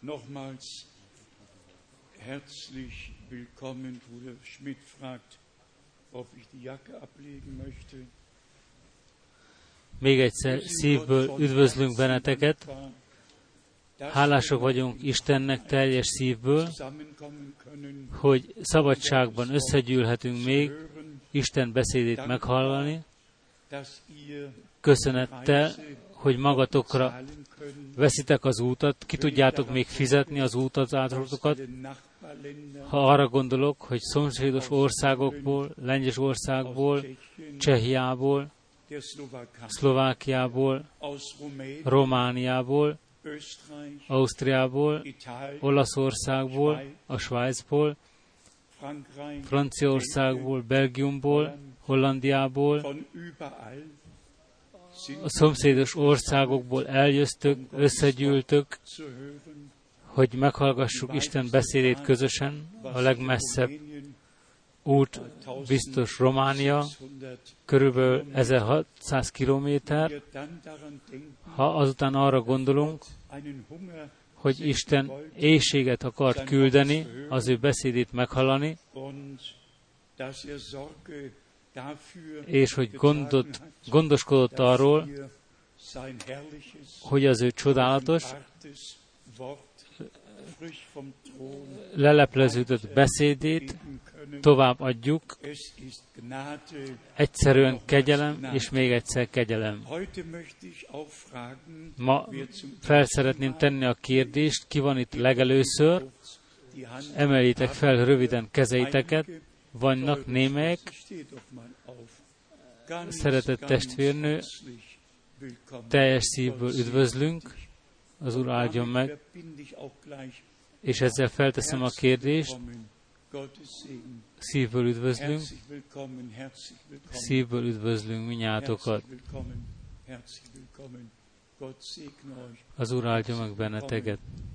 Nochmals herzlich willkommen. Bruder Schmidt fragt, ob ich die Jacke ablegen möchte. Még egyszer szívből üdvözlünk benneteket. Hálások vagyunk Istennek teljes szívből, hogy szabadságban összegyűlhetünk még Isten beszédét meghallani, köszönettel, hogy magatokra veszitek az útat, ki tudjátok még fizetni az útazatokat. Ha arra gondolok, hogy szomszédos országokból, Lengyelországból, Csehiából, Szlovákiából, Romániából, Ausztriából, Olaszországból, a Svájcból, Franciaországból, Belgiumból, Hollandiából, a szomszédos országokból eljöttök, összegyűltök, hogy meghallgassuk Isten beszédét közösen. A legmesszebb út biztos Románia, körülbelül 1600 kilométer. Ha azután arra gondolunk, hogy Isten éhséget akart küldeni, az ő beszédét meghallani, és hogy gondoskodott arról, hogy az ő csodálatos, lelepleződött beszédét tovább adjuk. Egyszerűen kegyelem, és még egyszer kegyelem. Ma fel szeretném tenni a kérdést, ki van itt legelőször, emeljétek fel röviden kezeiteket, vannak némelyek, szeretett testvérnő, teljes szívből üdvözlünk, az Úr áldjon meg, és ezzel felteszem a kérdést, szívből üdvözlünk minnyátokat. Az Úr áldjon meg benneteket.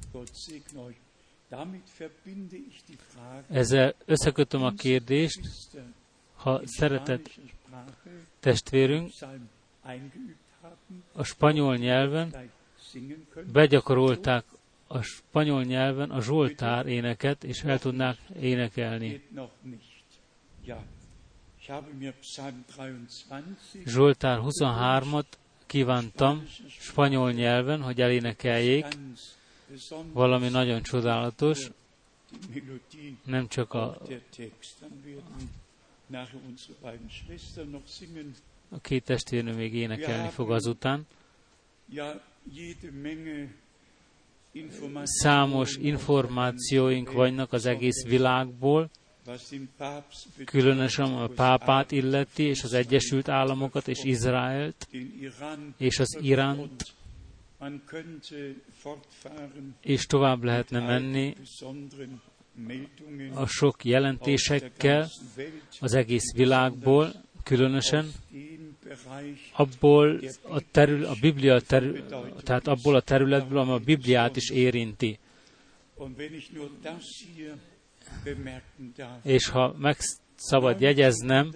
Ezzel összekötöm a kérdést, ha szeretett testvérünk a spanyol nyelven begyakorolták a spanyol nyelven a Zsoltár éneket, és el tudnák énekelni. Zsoltár 23-at kívántam spanyol nyelven, hogy elénekeljék, valami nagyon csodálatos, nem csak a két testvérnő még énekelni fog azután. Számos információink vannak az egész világból, különösen a pápát illeti, és az Egyesült Államokat, és Izraelt, és az Iránt, és tovább lehetne menni a sok jelentésekkel az egész világból, különösen abból a Biblia tehát abból a területből, amely a Bibliát is érinti. És ha meg szabad jegyeznem,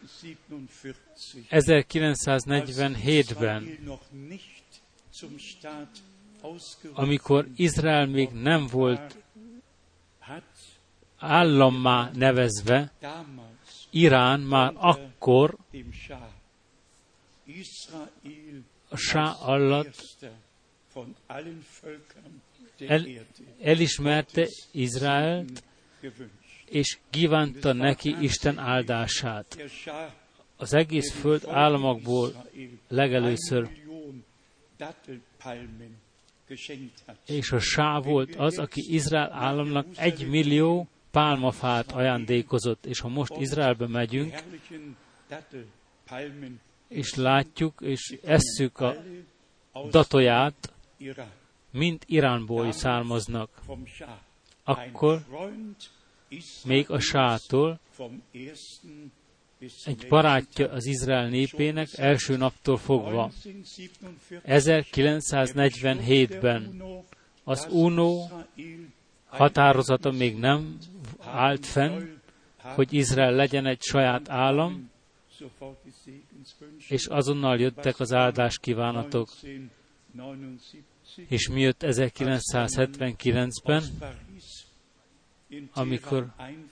1947-ben, amikor Izrael még nem volt állammá nevezve, Irán már akkor a Sá alatt elismerte Izraelt, és kívánta neki Isten áldását. Az egész föld államokból legelőször, és a Sá volt az, aki Izrael államnak 1 millió pálmafát ajándékozott, és ha most Izraelbe megyünk, és látjuk, és esszük a datóját, mind Iránból származnak, akkor még a Sától egy barátja az Izrael népének első naptól fogva. 1947-ben az UNO határozata még nem állt fenn, hogy Izrael legyen egy saját állam, és azonnal jöttek az áldáskívánatok. És mi jött 1979-ben, amikor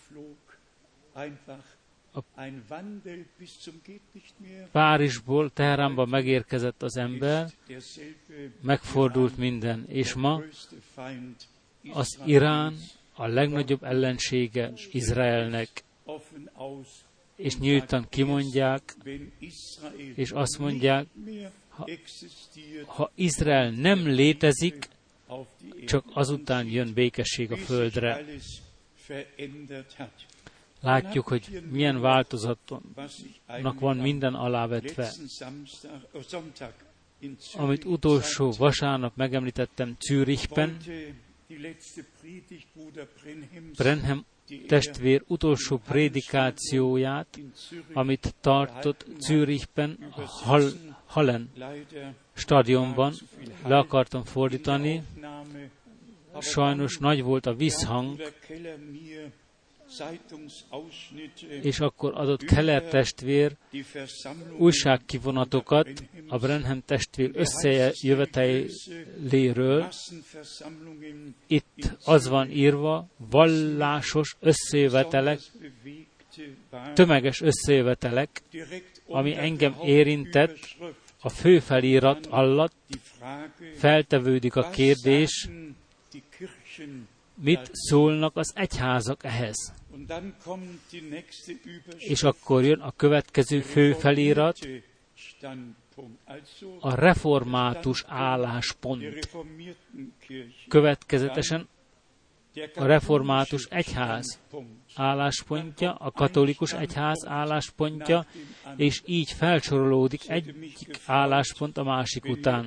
Párizsból Teheránba megérkezett az ember, megfordult minden, és ma az Irán a legnagyobb ellensége Izraelnek, és nyíltan kimondják, és azt mondják, ha Izrael nem létezik, csak azután jön békesség a földre. Látjuk, hogy milyen változatnak van minden alávetve. Amit utolsó vasárnap megemlítettem Zürichben, Brenhem testvér utolsó prédikációját, amit tartott Zürichben, Hallen stadionban, le akartam fordítani. Sajnos nagy volt a visszhang, és akkor adott Keller testvér újságkivonatokat a Brenhem testvér összejöveteléről. Itt az van írva, vallásos összejövetelek, tömeges összejövetelek, ami engem érintett, a főfelirat alatt feltevődik a kérdés, mit szólnak az egyházak ehhez. És akkor jön a következő főfelirat, a református álláspont. Következetesen a református egyház álláspontja, a katolikus egyház álláspontja, és így felsorolódik egyik álláspont a másik után.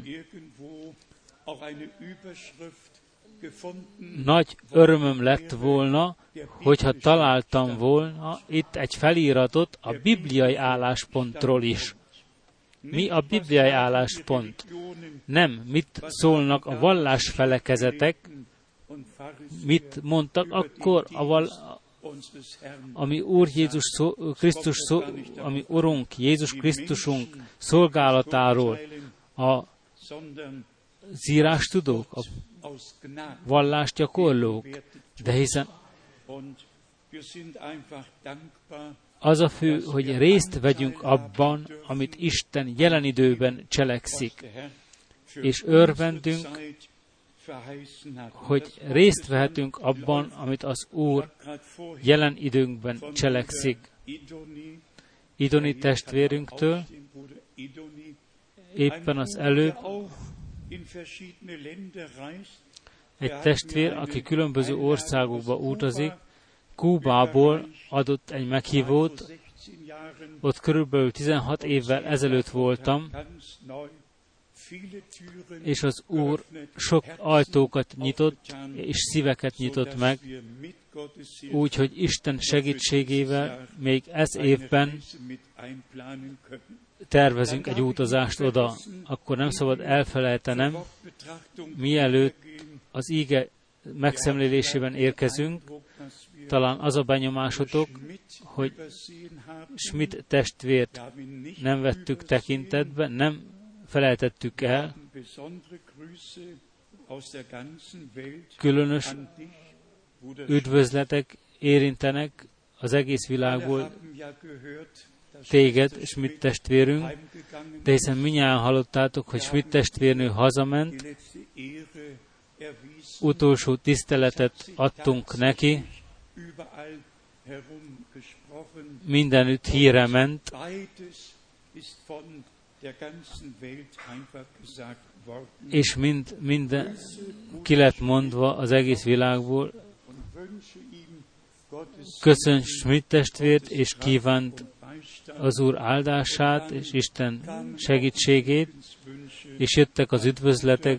Nagy örömöm lett volna, hogyha találtam volna itt egy feliratot a bibliai álláspontról is. Mi a bibliai álláspont? Nem, mit szólnak a vallásfelekezetek, mit mondtak akkor, ami Úr Jézus Krisztus, ami Urunk Jézus Krisztusunk szolgálatáról, a írástudók, a vallásgyakorlók, de hiszen az a fő, hogy részt vegyünk abban, amit Isten jelen időben cselekszik, és örvendünk, hogy részt vehetünk abban, amit az Úr jelen időnkben cselekszik. Idoni testvérünktől éppen az előbb egy testvér, aki különböző országokba utazik, Kubából adott egy meghívót, ott körülbelül 16 évvel ezelőtt voltam, és az Úr sok ajtókat nyitott, és szíveket nyitott meg, úgyhogy Isten segítségével még ez évben tervezünk egy utazást oda. Akkor nem szabad elfelejtenem, mielőtt az íge megszemlélésében érkezünk, talán az a benyomásotok, hogy Schmidt testvért nem vettük tekintetbe, nem felejtettük el. Különös üdvözletek érintenek az egész világból téged, Schmidt testvérünk, de hiszen mindjárt hallottátok, hogy Schmidt testvérnő hazament, utolsó tiszteletet adtunk neki, mindenütt híre ment, és minden ki lett mondva az egész világból. Köszönj Schmidt testvért, és kívánt az Úr áldását, és Isten segítségét, és jöttek az üdvözletek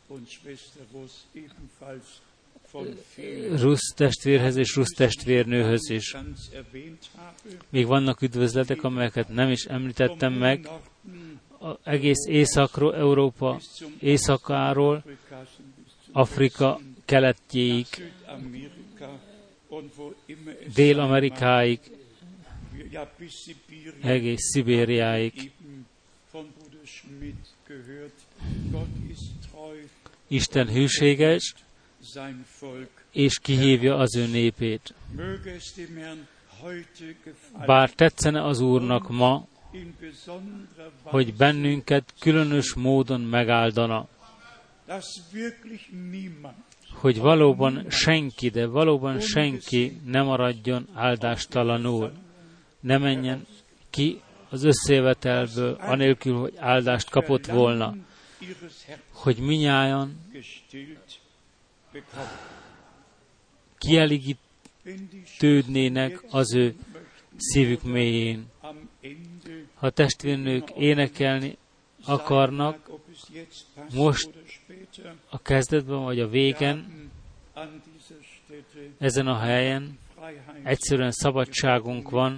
Rusz testvérhez és Rusz testvérnőhöz is. Még vannak üdvözletek, amelyeket nem is említettem meg. Az egész Északról, Európa éjszakáról, Afrika keletjéig, Dél-Amerikáig, egész Szibériáig. Isten hűséges, és kihívja az ő népét. Bár tetszene az Úrnak ma, hogy bennünket különös módon megáldana, hogy valóban senki, de valóban senki ne maradjon áldástalanul, ne menjen ki az összejövetelből, anélkül, hogy áldást kapott volna, hogy minnyájan kielégítődnének az ő szívük mélyén. Ha testvérnők énekelni akarnak, most a kezdetben vagy a végen, ezen a helyen egyszerűen szabadságunk van,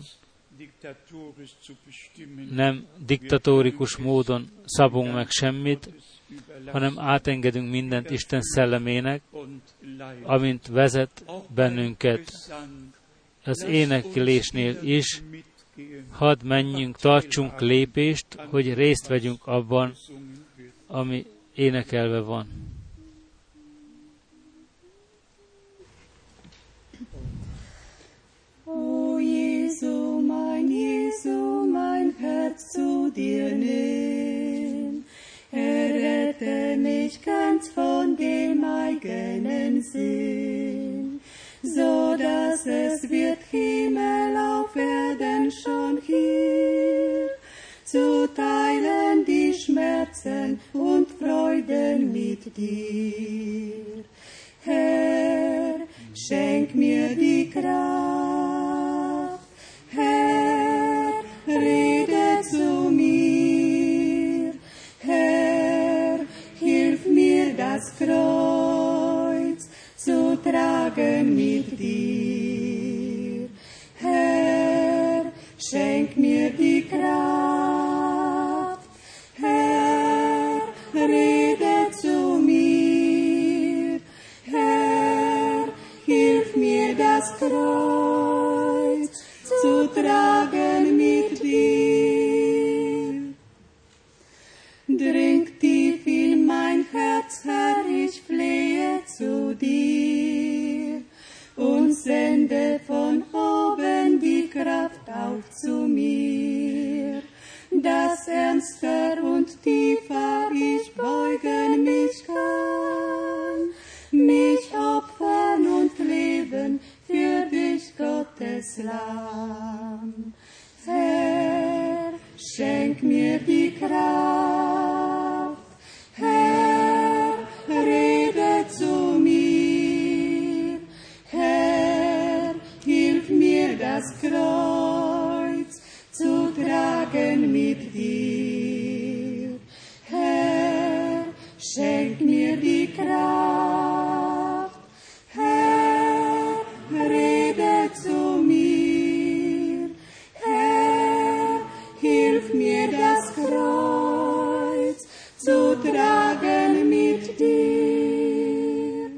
nem diktatórikus módon szabunk meg semmit, hanem átengedünk mindent Isten szellemének, amint vezet bennünket. Az éneklésnél is hadd menjünk, tartsunk lépést, hogy részt vegyünk abban, ami énekelve van. O Jesu, mein Herz zu dir nimm, errette mich ganz von dem eigenen Sinn, so dass es wird Himmel auf Erden schon hier, zu teilen die Schmerzen und Freuden mit dir. Herr, schenk mir die Kraft, Herr, rede zu mir, Herr, hilf mir das Kreuz zu tragen mit dir. Herr, schenk mir die Kraft, Herr, rede zu mir, Herr, hilf mir das Kreuz zu tragen mit dir. Dringt tief in mein Herz, Herr, ich flehe zu dir und sende von oben die Kraft auf zu mir, dass ernster und tiefer ich beugen mich kann, mich opfern und leben für dich, Gottes Lamm. Herr, schenk mir die Kraft, Herr, rede zu mir, Herr, hilf mir das Kreuz zu tragen mit dir. Herr, schenk mir die Kraft, Herr, rede zu mir, Herr, hilf mir das Kreuz zu tragen mit dir.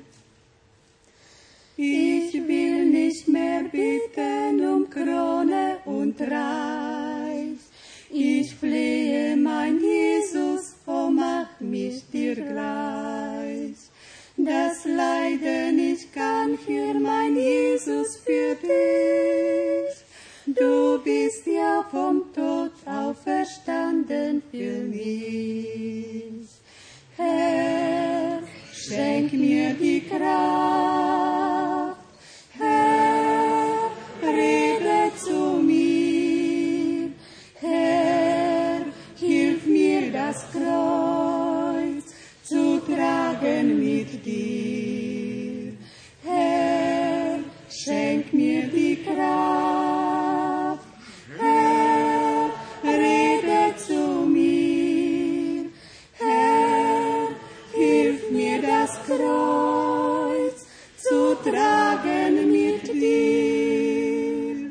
Ich will nicht mehr bitten um Krone und Reich, ich flehe, mein Jesus, oh mach mich dir gleich. Das Leiden ich kann für mein Jesus, für dich. Du bist ja vom Tod auferstanden für mich. Herr, schenk mir die Kraft, Herr, rede zu mir, Herr, hilf mir das Kreuz zu tragen mit dir. Herr, schenk mir die Kraft, Herr, rede zu mir, Herr, hilf mir das Kreuz zu tragen mit dir.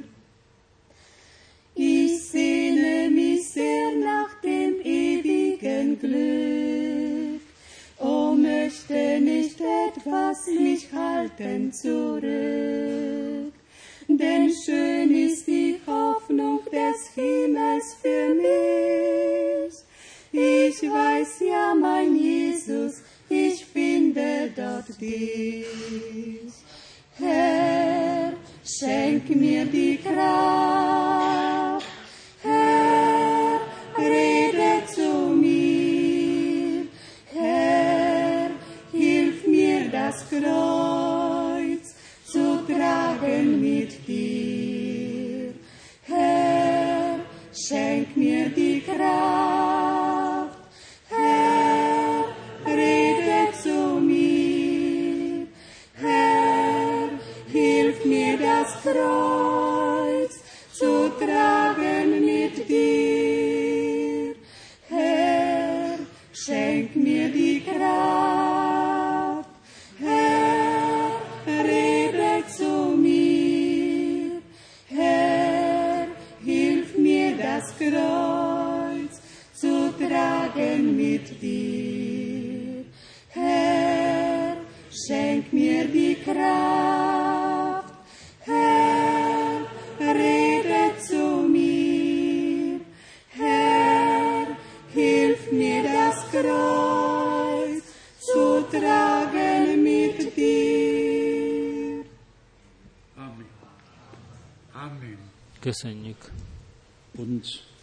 Ich sehne mich sehr nach dem ewigen Glück, o möchte nicht etwas mich halten zurück, denn schön ist die Hoffnung des Himmels für mich. Ich weiß ja, mein Jesus, ich bin dich. Herr, schenk mir die Kraft. Herr, rede zu mir. Herr, hilf mir das Kreuz zu tragen mit dir. Herr, schenk mir die Kraft. Herr, rede zu mir. Herr, hilf mir das Kreuz zu tragen mit dir. Herr, schenk mir die Kraft. Herr, rede zu mir. Herr, hilf mir das Kreuz zu tragen mit dir. Herr, schenk mir die Kraft. Herr, rede zu mir. Herr, hilf mir das Kreuz zu tragen mit dir. Amen. Amen. Köszönjük. Und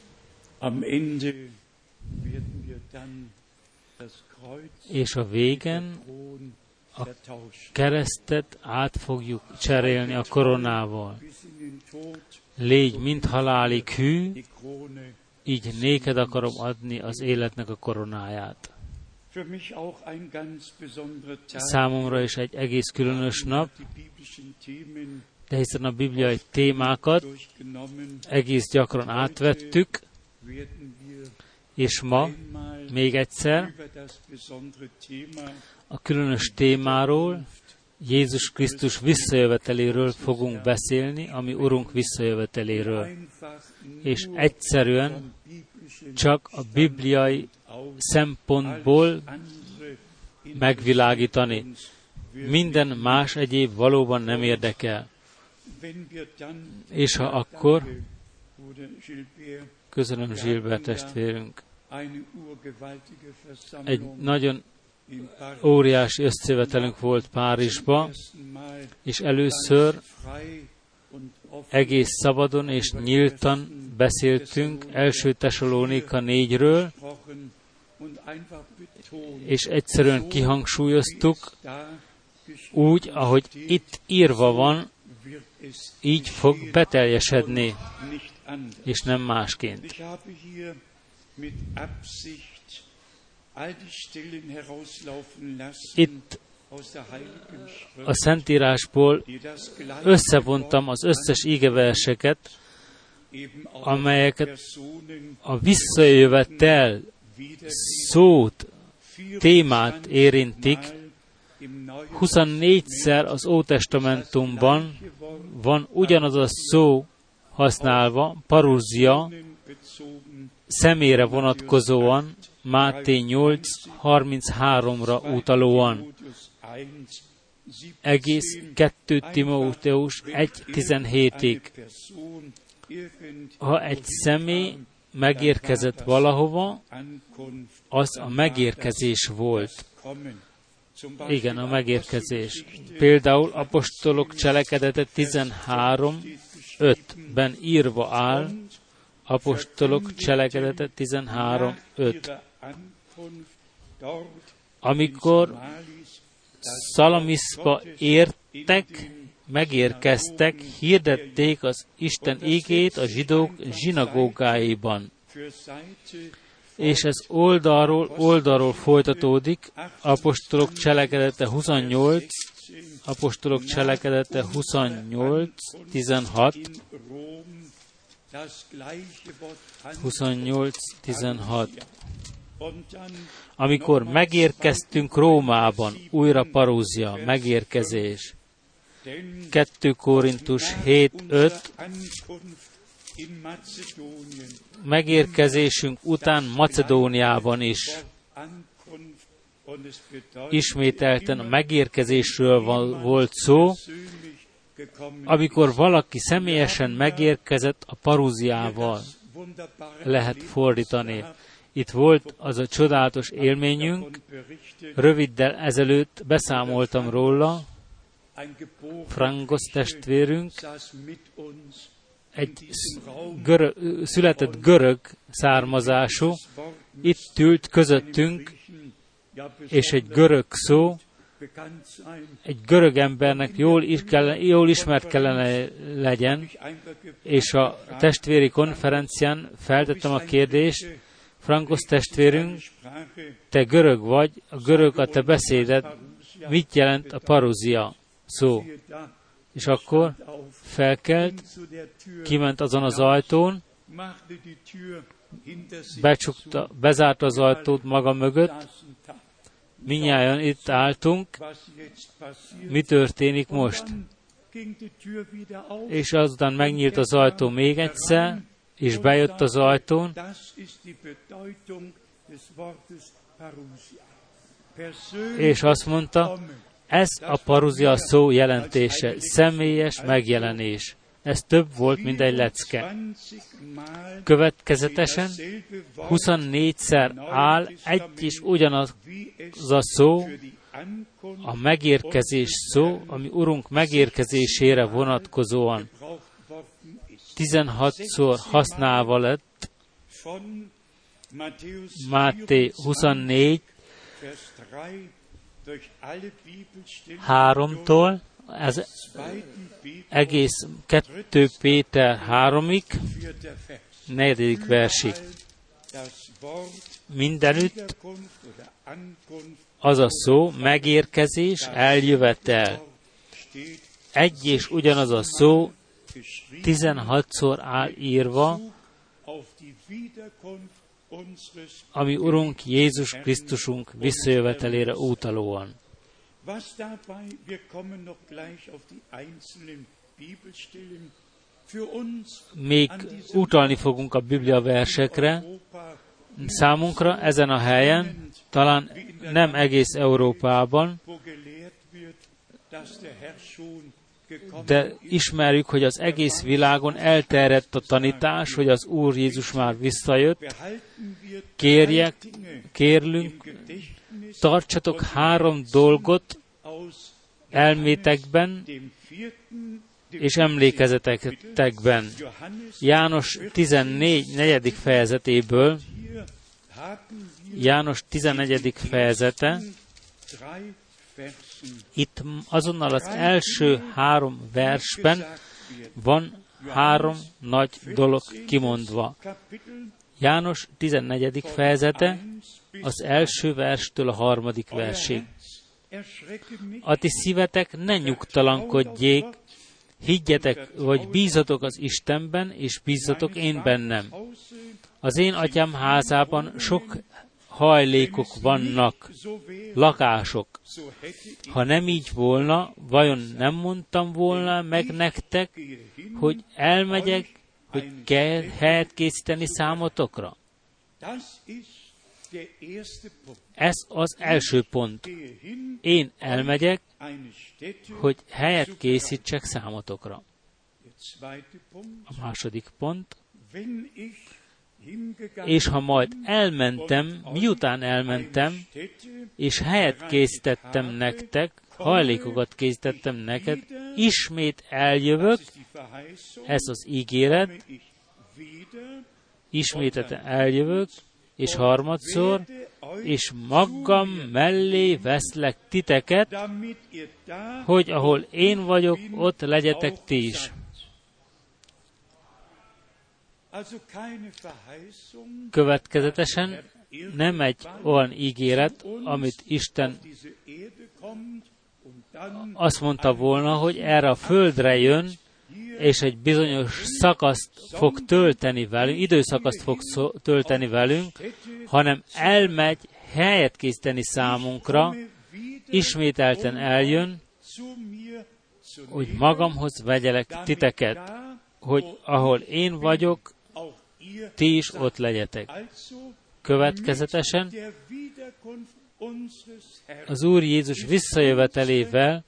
am Ende werden wir dann das Kreuz És a végen Thron a vertauschen. keresztet át fogjuk cserélni a koronával. Bis in den Tod Légy mind halálig hű, die Krone. így néked akarom adni az életnek a koronáját. Für mich auch ein ganz besonderer Tag. Számomra is egy egész különös nap, Die biblischen Themen de hiszen a bibliai témákat durchgenommen egész gyakran átvettük, werden wir és ma einmal még egyszer über das besondere Thema a különös témáról, Jézus Krisztus visszajöveteléről fogunk beszélni, ami Urunk visszajöveteléről. einfach És nur egyszerűen vom biblischen csak a bibliai aus szempontból andere megvilágítani. uns Minden más egyéb valóban nem érdekel. wenn wir dann És ha akkor, Bruder Gilbert, köszönöm Zsilber testvérünk, eine urgewaltige egy Versammlung nagyon in Paris óriási összevetelünk volt Párizsba, ersten Mal és először frei und offen egész szabadon és nyíltan beszéltünk 1 Tesalónika 4-ről, gesprochen und einfach betont, és egyszerűen kihangsúlyoztuk, da geschrieben úgy, ahogy itt írva van, wird es így fog beteljesedni, nicht anders. és nem másként. Ich habe hier mit Absicht all die Stellen herauslaufen lassen Itt aus der Heiligen Schrift, a Szentírásból die das gleiche összevontam az összes ígeverseket, eben auch amelyeket Personen a visszajövetel wieder szót, témát érintik. im Neuen 24-szer az Ótestamentumban van ugyanaz a szó használva, parúzia, bezogen személyre vonatkozóan, Máté 8:33-ra utalóan. Timotheus 1, Egész 2 Timóteus 1:17-ig. Person irgend Ha egy személy megérkezett valahova, Ankunft az a megérkezés volt. kommen. Zum Beispiel Igen, a megérkezés. Például apostolok cselekedete 13:5-ben írva áll, apostolok cselekedete 13:5. Amikor Szalamiszba értek, megérkeztek, hirdették az Isten igét a zsidók zsinagógáiban. És ez oldalról folytatódik, apostolok cselekedete 28, apostolok cselekedete 28:16, 28:16. Amikor megérkeztünk Rómában, újra parúzia, megérkezés. 2 Korintus 7:5, megérkezésünk után Macedóniában is. Ismételten a megérkezésről volt szó, amikor valaki személyesen megérkezett a parúziával, lehet fordítani. Itt volt az a csodálatos élményünk, röviddel ezelőtt beszámoltam róla, Frankos testvérünk, egy született görög származású, itt ült közöttünk, és egy görög szó, egy görög embernek jól ismert kellene legyen, és a testvéri konferencián feltettem a kérdést, Frankos testvérünk, te görög vagy, a görög a te beszéded, mit jelent a paruzia szó? És akkor felkelt, kiment azon az ajtón, bezárta az ajtót maga mögött, mindnyájan itt álltunk, mi történik most? És azután megnyílt az ajtó még egyszer, és bejött az ajtón, és azt mondta, ez a paruzia szó jelentése, személyes megjelenés. Ez több volt, mint egy lecke. Következetesen 24-szer áll egy és ugyanaz a szó, a megérkezés szó, ami Urunk megérkezésére vonatkozóan 16-szor használva lett, Máté 24, 3-tól, ez egész 2 Péter 3-ig, 4. versig. Mindenütt az a szó, megérkezés, eljövetel. Egy és ugyanaz a szó 16-szor áll írva, ami Urunk Jézus Krisztusunk visszajövetelére utalóan. Még utalni fogunk a Biblia versekre. Számunkra ezen a helyen, talán nem egész Európában, de ismerjük, hogy az egész világon elterjedt a tanítás, hogy az Úr Jézus már visszajött. Kérlünk, tartsatok 3 dolgot elmétekben és emlékezetekben. János 14. 4. fejezetéből, János 14. fejezete, itt azonnal az első 3 versben van 3 nagy dolog kimondva. János 14. fejezete az első verstől a 3. versig. A ti szívetek ne nyugtalankodjék, higgyetek, vagy bízatok az Istenben, és bízatok én bennem. Az én atyám házában sok hajlékok vannak, lakások. Ha nem így volna, vajon nem mondtam volna meg nektek, hogy elmegyek, hogy kell helyet készíteni számotokra? Ez az első pont. Én elmegyek, hogy helyet készítsek számotokra. A második pont. És ha majd elmentem, miután elmentem, és helyet készítettem nektek, hajlékokat készítettem neked, ismét eljövök, ez az ígéret, ismételten eljövök, és harmadszor, és magam mellé veszlek titeket, hogy ahol én vagyok, ott legyetek ti is. Következetesen nem egy olyan ígéret, amit Isten azt mondta volna, hogy erre a földre jön, és egy bizonyos szakaszt fog tölteni velünk, időszakaszt fog tölteni velünk, hanem elmegy helyet készíteni számunkra, ismételten eljön, hogy magamhoz vegyelek titeket, hogy ahol én vagyok, ti is ott legyetek. Következetesen az Úr Jézus visszajövetelével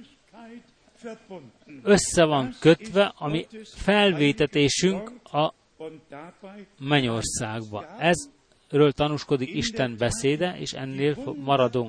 össze van kötve a mi felvétetésünk a mennyországba. Ezről tanúskodik Isten beszéde, és ennél maradunk.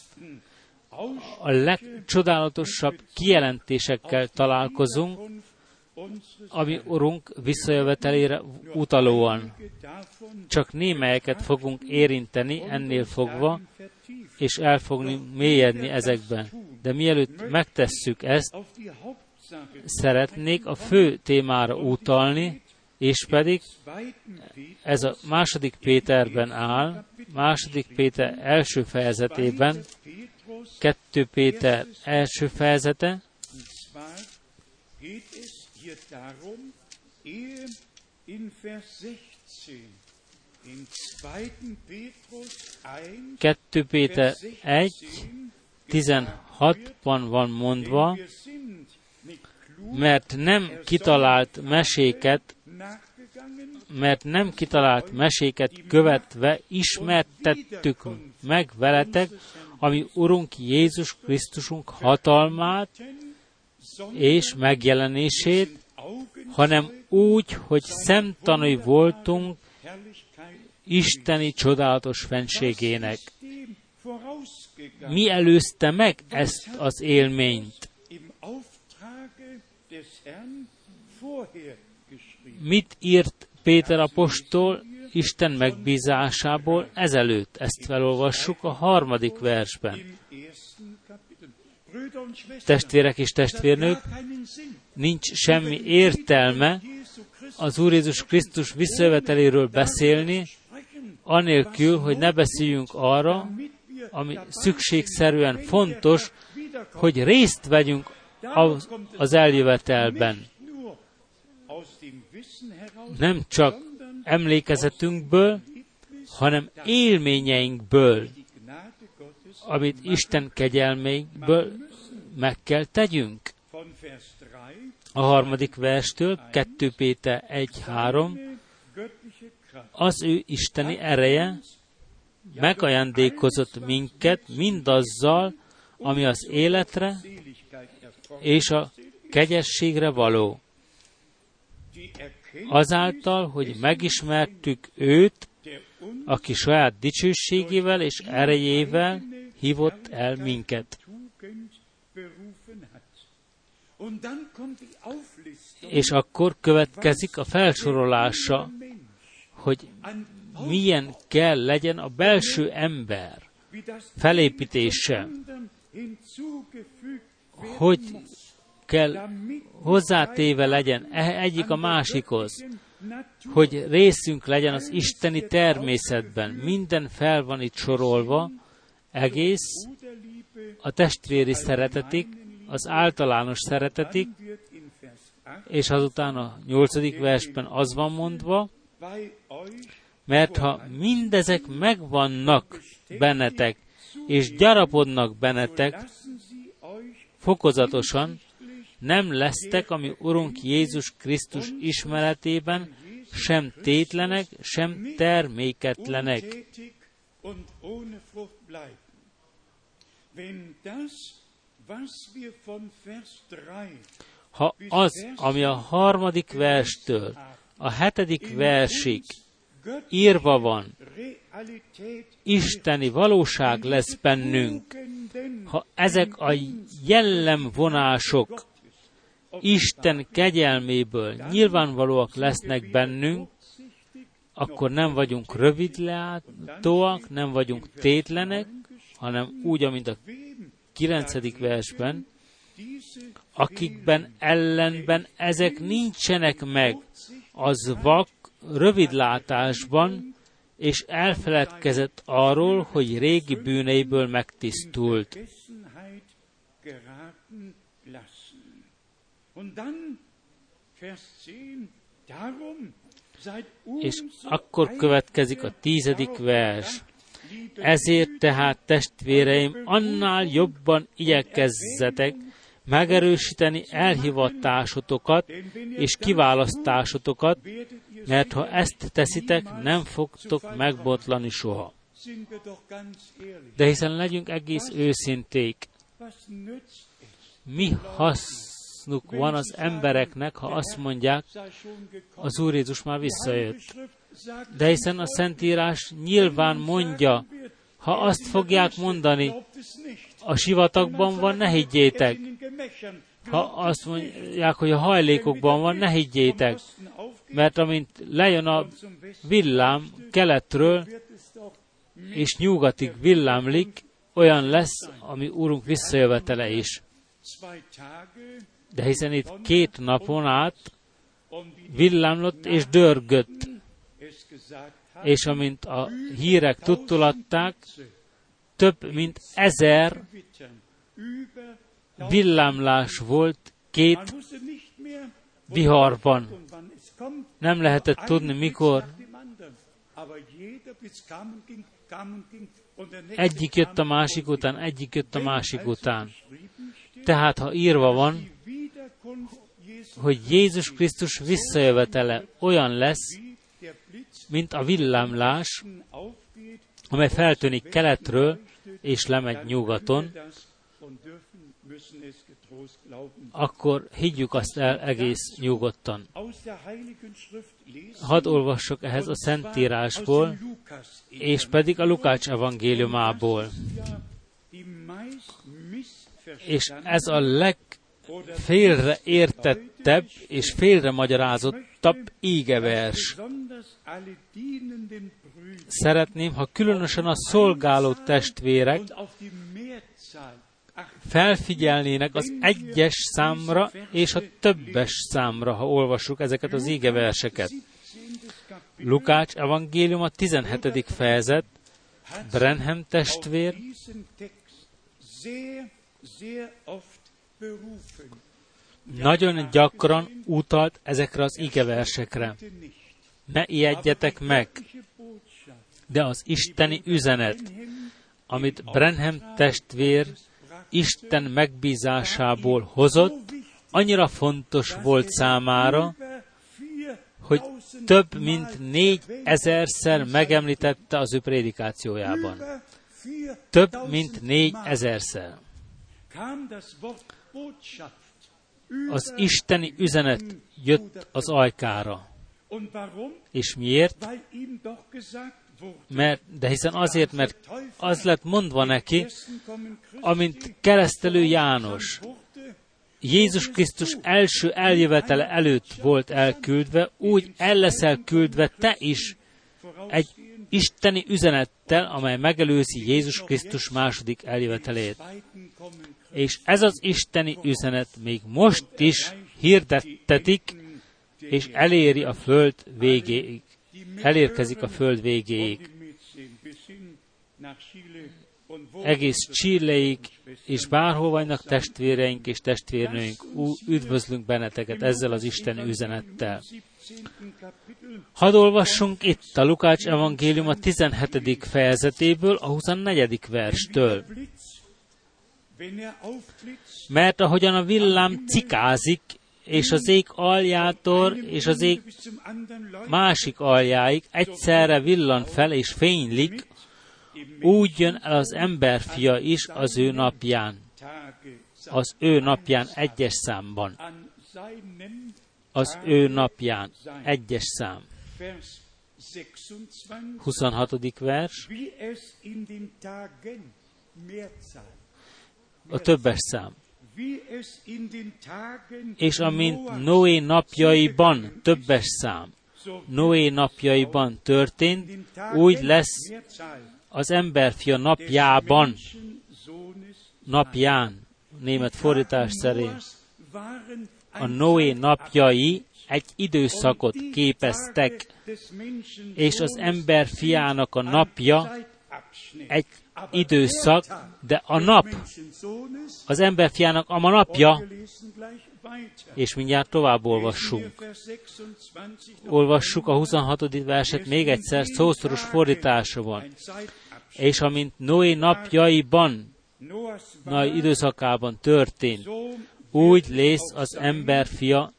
A legcsodálatosabb kijelentésekkel találkozunk, ami Urunk visszajövetelére utalóan. Csak némelyeket fogunk érinteni ennél fogva, és el fogunk mélyedni ezekben. De mielőtt megtesszük ezt, szeretnék a fő témára utalni, és pedig ez a 2. Péterben áll, 2. Péter első fejezetében, 2. Péter első fejezete, 2. Péter 1, 16-ban van mondva, mert nem kitalált meséket követve ismertettük meg veletek, ami Urunk Jézus Krisztusunk hatalmát és megjelenését, hanem úgy, hogy szemtanúi voltunk isteni csodálatos fenségének. Mi előzte meg ezt az élményt? Mit írt Péter apostol Isten megbízásából ezelőtt? Ezt felolvassuk a 3. versben. Testvérek és testvérnők, nincs semmi értelme az Úr Jézus Krisztus visszajöveteléről beszélni, anélkül, hogy ne beszéljünk arra, ami szükségszerűen fontos, hogy részt vegyünk az eljövetelben. Nem csak emlékezetünkből, hanem élményeinkből, amit Isten kegyelméből meg kell tegyünk. A 3. verstől, 2. Péter 1:3, az ő isteni ereje megajándékozott minket mindazzal, ami az életre és a kegyességre való. Azáltal, hogy megismertük őt, aki saját dicsőségével és erejével hívott el minket. És akkor következik a felsorolása, hogy milyen kell legyen a belső ember felépítése, hogy kell hozzátéve legyen egyik a másikhoz, hogy részünk legyen az isteni természetben. Minden fel van itt sorolva, egész a testvéri szeretetig, az általános szeretetig, és azután a 8. versben az van mondva, mert ha mindezek megvannak bennetek, és gyarapodnak bennetek, fokozatosan nem lesztek, ami Urunk Jézus Krisztus ismeretében sem tétlenek, sem terméketlenek. Ha az, ami a 3. verstől a 7. versig írva van, isteni valóság lesz bennünk, ha ezek a jellemvonások Isten kegyelméből nyilvánvalóak lesznek bennünk, akkor nem vagyunk rövidlátóak, nem vagyunk tétlenek, hanem úgy, amint a 9. versben, akikben ellenben ezek nincsenek meg, az vak rövidlátásban, és elfeledkezett arról, hogy régi bűneiből megtisztult. És akkor következik a 10. vers. Ezért tehát, testvéreim, annál jobban igyekezzetek megerősíteni elhivatásotokat és kiválasztásotokat, mert ha ezt teszitek, nem fogtok megbotlani soha. De hiszen legyünk egész őszinték. Mi hasznuk van az embereknek, ha azt mondják, az Úr Jézus már visszajött. De hiszen a Szentírás nyilván mondja, ha azt fogják mondani, a sivatagban van, ne higgyétek. Ha azt mondják, hogy a hajlékokban van, ne higgyétek. Mert amint lejön a villám keletről, és nyugatig villámlik, olyan lesz, ami Úrunk visszajövetele is. De hiszen itt 2 napon át villámlott és dörgött. És amint a hírek tudtolatták, több mint 1000 villámlás volt 2 viharban. Nem lehetett tudni, mikor. Egyik jött a másik után, egyik jött a másik után. Tehát, ha írva van, hogy Jézus Krisztus visszajövetele olyan lesz, mint a villámlás, amely feltűnik keletről, és lemegy nyugaton, akkor higgyük azt el egész nyugodtan. Hadd olvassok ehhez a Szentírásból, és pedig a Lukács evangéliumából. És ez a legfélreértettebb és félremagyarázottabb ígevers. Szeretném, ha különösen a szolgáló testvérek felfigyelnének az 1-es számra és a többes számra, ha olvassuk ezeket az ígeverseket. Lukács evangélium a 17. fejezet, Branham testvér nagyon gyakran utalt ezekre az ígeversekre. Ne ijedjetek meg, de az isteni üzenet, amit Branham testvér Isten megbízásából hozott, annyira fontos volt számára, hogy több mint 4000-szer megemlítette az ő prédikációjában. Több mint 4000-szer. Az isteni üzenet jött az ajkára. És miért? De hiszen azért, mert az lett mondva neki, amint keresztelő János Jézus Krisztus első eljövetele előtt volt elküldve, úgy el leszel küldve te is egy isteni üzenettel, amely megelőzi Jézus Krisztus második eljövetelét. És ez az isteni üzenet még most is hirdettetik, és eléri a föld végéig. Elérkezik a föld végéig. Egész Chileig, és bárhol vannak testvéreink és testvérnőink, üdvözlünk benneteket ezzel az Isten üzenettel. Hadd olvassunk itt a Lukács evangélium a 17. fejezetéből, a 24. verstől. Mert ahogyan a villám cikázik, és az ég aljától, és az ég másik aljáig egyszerre villan fel, és fénylik, úgy jön el az emberfia is az ő napján. Az ő napján 1-es számban. Az ő napján 1-es szám. 26. vers. A többes szám. És amint Noé napjaiban, többes szám, Noé napjaiban történt, úgy lesz az emberfia napján, német fordítás szerint. A Noé napjai egy időszakot képeztek, és az emberfiának a napja egy időszak, de a nap, az emberfiának a napja, és mindjárt tovább olvassunk. Olvassuk a 26. verset még egyszer, szószoros fordítása van. És amint Noé napjaiban, időszakában történt, úgy lesz az emberfia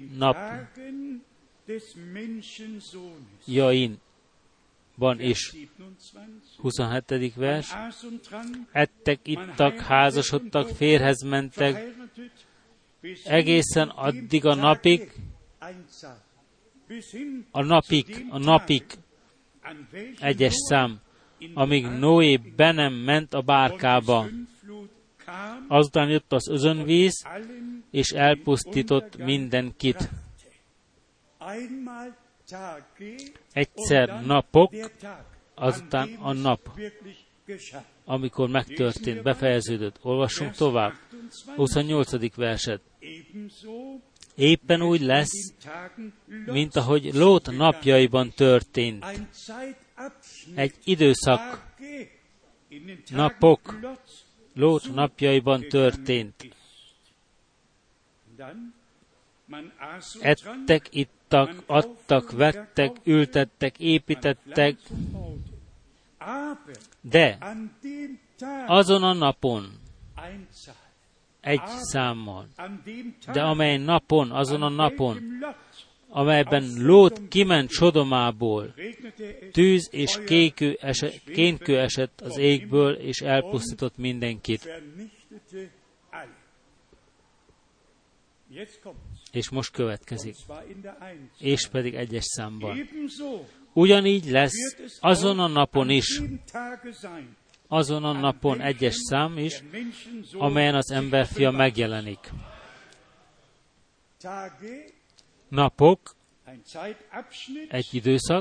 napjainban is. 27. vers. Ettek, ittak, házasodtak, férjhez mentek, egészen addig a napig, a napig egyes szám, amíg Noé be nem ment a bárkába. Azután jött az özönvíz, és elpusztított mindenkit. Egyszer napok, azután a nap, amikor megtörtént, befejeződött. Olvassunk tovább. 28. verset. Éppen úgy lesz, mint ahogy Lót napjaiban történt. Egy időszak, napok, Lót napjaiban történt. Ettek, ittak, adtak, vettek, ültettek, építettek, de azon a napon, egy számmal, de amely napon, azon a napon, amelyben Lót kiment Sodomából, tűz és kénkő esett az égből, és elpusztított mindenkit. És most következik. És pedig egyes számban. Ugyanígy lesz azon a napon is, azon a napon egyes szám is, amelyen az emberfia megjelenik. Napok, egy időszak,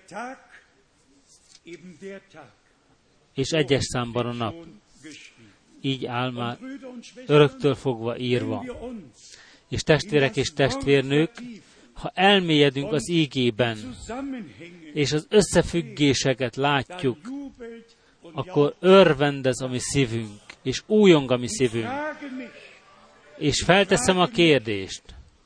és egyes számban a nap. Így áll már öröktől fogva írva. És testvérek és testvérnők, ha elmélyedünk az ígében, és az összefüggéseket látjuk, akkor örvendez a mi szívünk, és újong a mi szívünk. És felteszem a kérdést,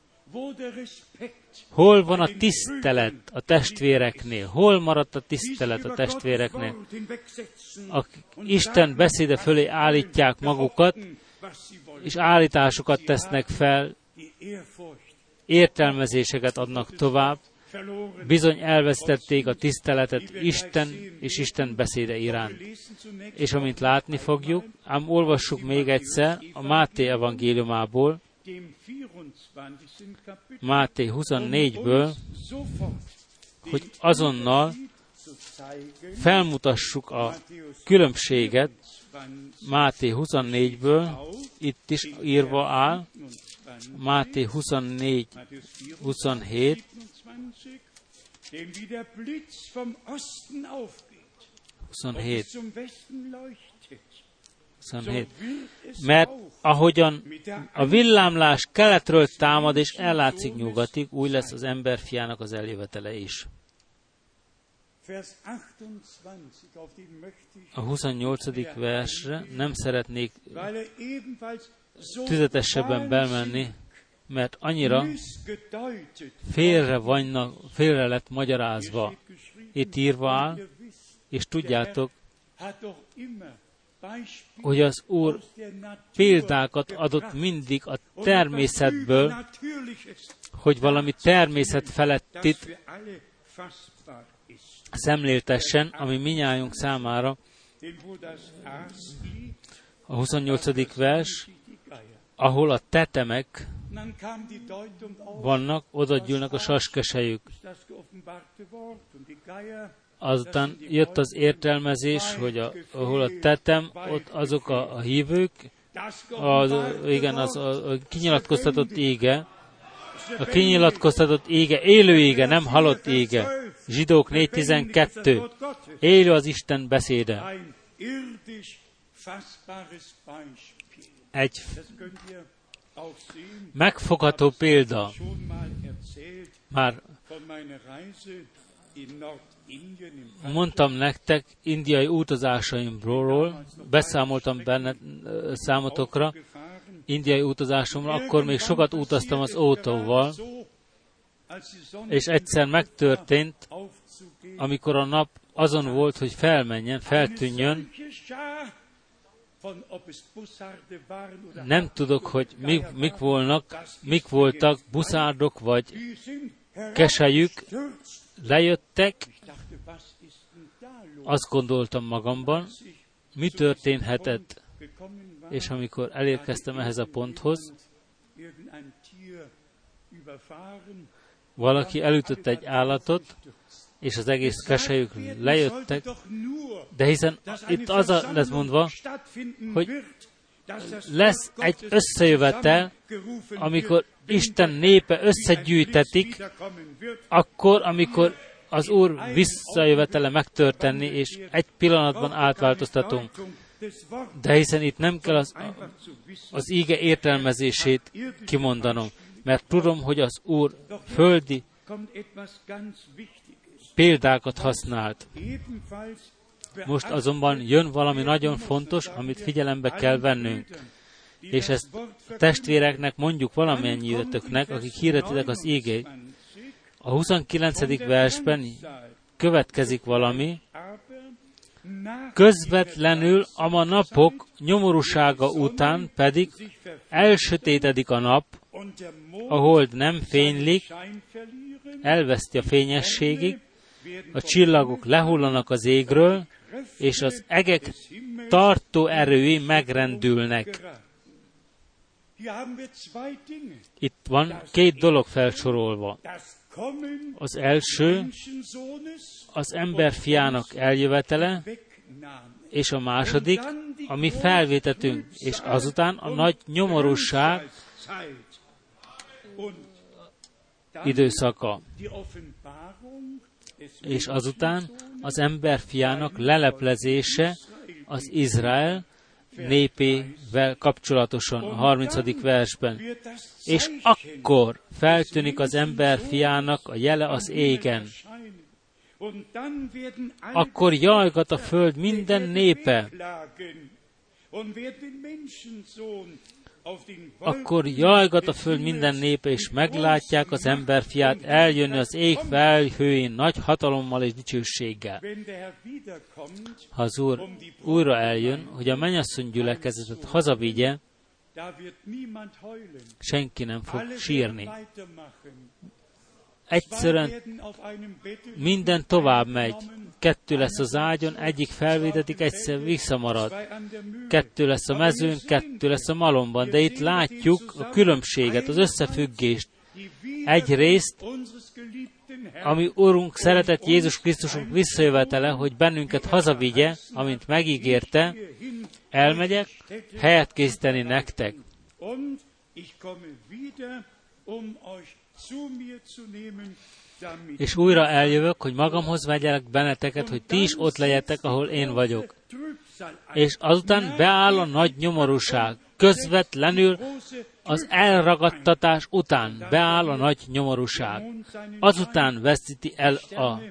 hol van a tisztelet a testvéreknél? Hol maradt a tisztelet a testvéreknél? Akik Isten beszéde fölé állítják magukat, és állításokat tesznek fel, értelmezéseket adnak tovább, bizony elvesztették a tiszteletet Isten és Isten beszéde iránt. És amint látni fogjuk, ám olvassuk még egyszer a Máté evangéliumából, Máté 24-ből, hogy azonnal felmutassuk a különbséget Máté 24-ből, itt is írva áll, Máté 24, 27, 27. Mert ahogyan a villámlás keletről támad és ellátszik nyugatig, úgy lesz az emberfiának az eljövetele is. A 28. versre nem szeretnék tüzetesebben belmenni, mert annyira félre lett magyarázva. Itt írva áll, és tudjátok, hogy az Úr példákat adott mindig a természetből, hogy valami természet felettit szemléltessen, ami minnyájunk számára. A 28. vers, ahol a tetemek vannak, oda gyűlnek a saskesejük. Azután jött az értelmezés, hogy ahol a tetem, ott azok a hívők, a kinyilatkoztatott ége, a kinyilatkoztatott ége, élő ége, nem halott ége. Zsidók 4.12. Élő az Isten beszéde. Egy megfogható példa. Már mondtam nektek indiai utazásaimról, beszámoltam benne számotokra, indiai utazásomra, akkor még sokat utaztam az autóval, és egyszer megtörtént, amikor a nap azon volt, hogy felmenjen, feltűnjön. Nem tudok, hogy mik voltak, buszárdok vagy keselyük, lejöttek, azt gondoltam magamban, mi történhetett, és amikor elérkeztem ehhez a ponthoz, valaki elütött egy állatot, és az egész keselyük lejöttek, de hiszen itt az lesz mondva, hogy lesz egy összejövetel, amikor Isten népe összegyűjtetik, akkor, amikor az Úr visszajövetele megtörténni, és egy pillanatban átváltoztatunk. De hiszen itt nem kell az íge értelmezését kimondanom, mert tudom, hogy az Úr földi példákat használt. Most azonban jön valami nagyon fontos, amit figyelembe kell vennünk. És ezt a testvéreknek mondjuk valamennyiötöknek, akik hirdetitek az ígét. A 29. versben következik valami, közvetlenül a napok nyomorúsága után pedig elsötétedik a nap, a hold nem fénylik, elveszti a fényességig, a csillagok lehullanak az égről, és az egek tartó erői megrendülnek. Itt van két dolog felsorolva. Az első, az emberfiának eljövetele, és a második, a mi felvétetünk, és azután a nagy nyomorúság időszaka. És azután az emberfiának leleplezése az Izrael népével kapcsolatosan a 30. versben. És akkor feltűnik az emberfiának a jele az égen. Akkor jajgat a föld minden népe. Akkor jajgat a föld minden népe, és meglátják az emberfiát eljönni az ég felhőjén nagy hatalommal és dicsőséggel. Ha az Úr újra eljön, hogy a mennyasszony gyülekezetet hazavigye, senki nem fog sírni. Egyszerűen minden tovább megy. 2 lesz az ágyon, egyik felvétetik, egyszer visszamarad. 2 lesz a mezőn, 2 lesz a malomban. De itt látjuk a különbséget, az összefüggést. Egyrészt, ami Urunk szeretett Jézus Krisztusunk visszajövetele, hogy bennünket hazavigye, amint megígérte, elmegyek, helyet készíteni nektek. És újra eljövök, hogy magamhoz vegyelek benneteket, hogy ti is ott legyetek, ahol én vagyok. És azután beáll a nagy nyomorúság. Közvetlenül az elragadtatás után beáll a nagy nyomorúság. Azután veszíti el a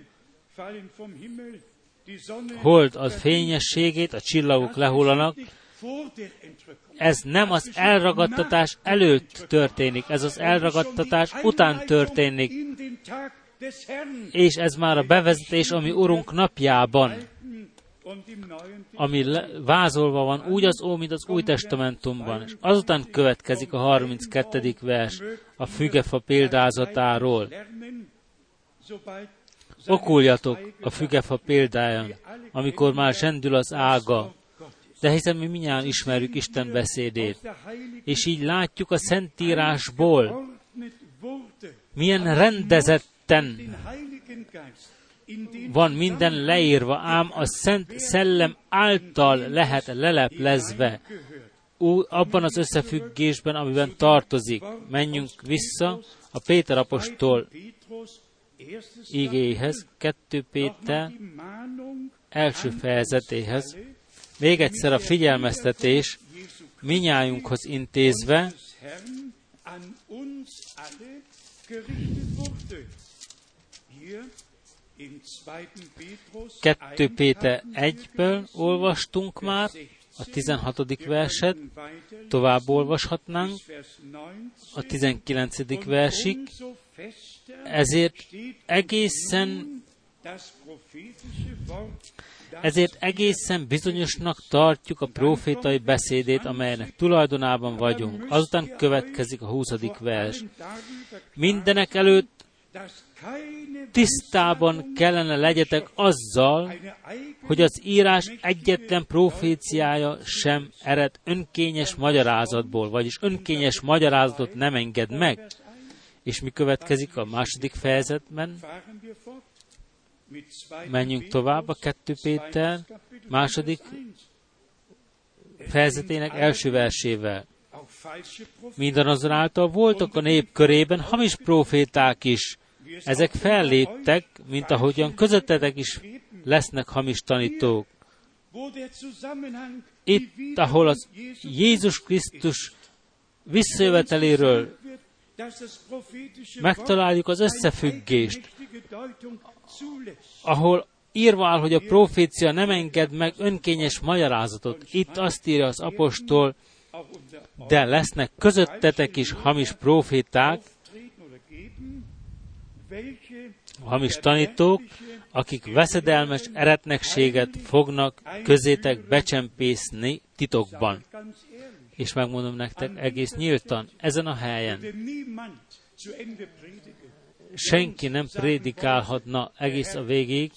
hold a fényességét, a csillagok lehullanak. Ez nem az elragadtatás előtt történik, ez az elragadtatás után történik. És ez már a bevezetés, ami Urunk napjában, ami vázolva van úgy az Ó, mint az Új Testamentumban. És azután következik a 32. vers a fügefa példázatáról. Okuljatok a fügefa példáján, amikor már zsendül az ága. De hiszen mi mindjárt ismerjük Isten beszédét. És így látjuk a Szentírásból, milyen rendezetten van minden leírva, ám a Szent Szellem által lehet leleplezve, abban az összefüggésben, amiben tartozik. Menjünk vissza a Péter apostol igéhez, 2 Péter első fejezetéhez. Még egyszer a figyelmeztetés minnyájunkhoz intézve, 2 Péter 1-ből olvastunk már, a 16. verset, tovább olvashatnánk, a 19. versig, ezért egészen bizonyosnak tartjuk a prófétai beszédét, amelynek tulajdonában vagyunk. Azután következik a 20. vers. Mindenek előtt tisztában kellene legyetek azzal, hogy az írás egyetlen proféciája sem ered önkényes magyarázatból, vagyis önkényes magyarázatot nem enged meg. És mi következik a második fejezetben? Menjünk tovább a 2 Péter második fejezetének első versével. Mindazonáltal voltak a nép körében hamis próféták is. Ezek felléptek, mint ahogyan közöttetek is lesznek hamis tanítók. Itt, ahol az Jézus Krisztus visszajöveteléről megtaláljuk az összefüggést, ahol írva áll, hogy a profécia nem enged meg önkényes magyarázatot. Itt azt írja az apostol, de lesznek közöttetek is hamis próféták, hamis tanítók, akik veszedelmes eretnekséget fognak közétek becsempészni titokban. És megmondom nektek egész nyíltan, ezen a helyen senki nem prédikálhatna egész a végig,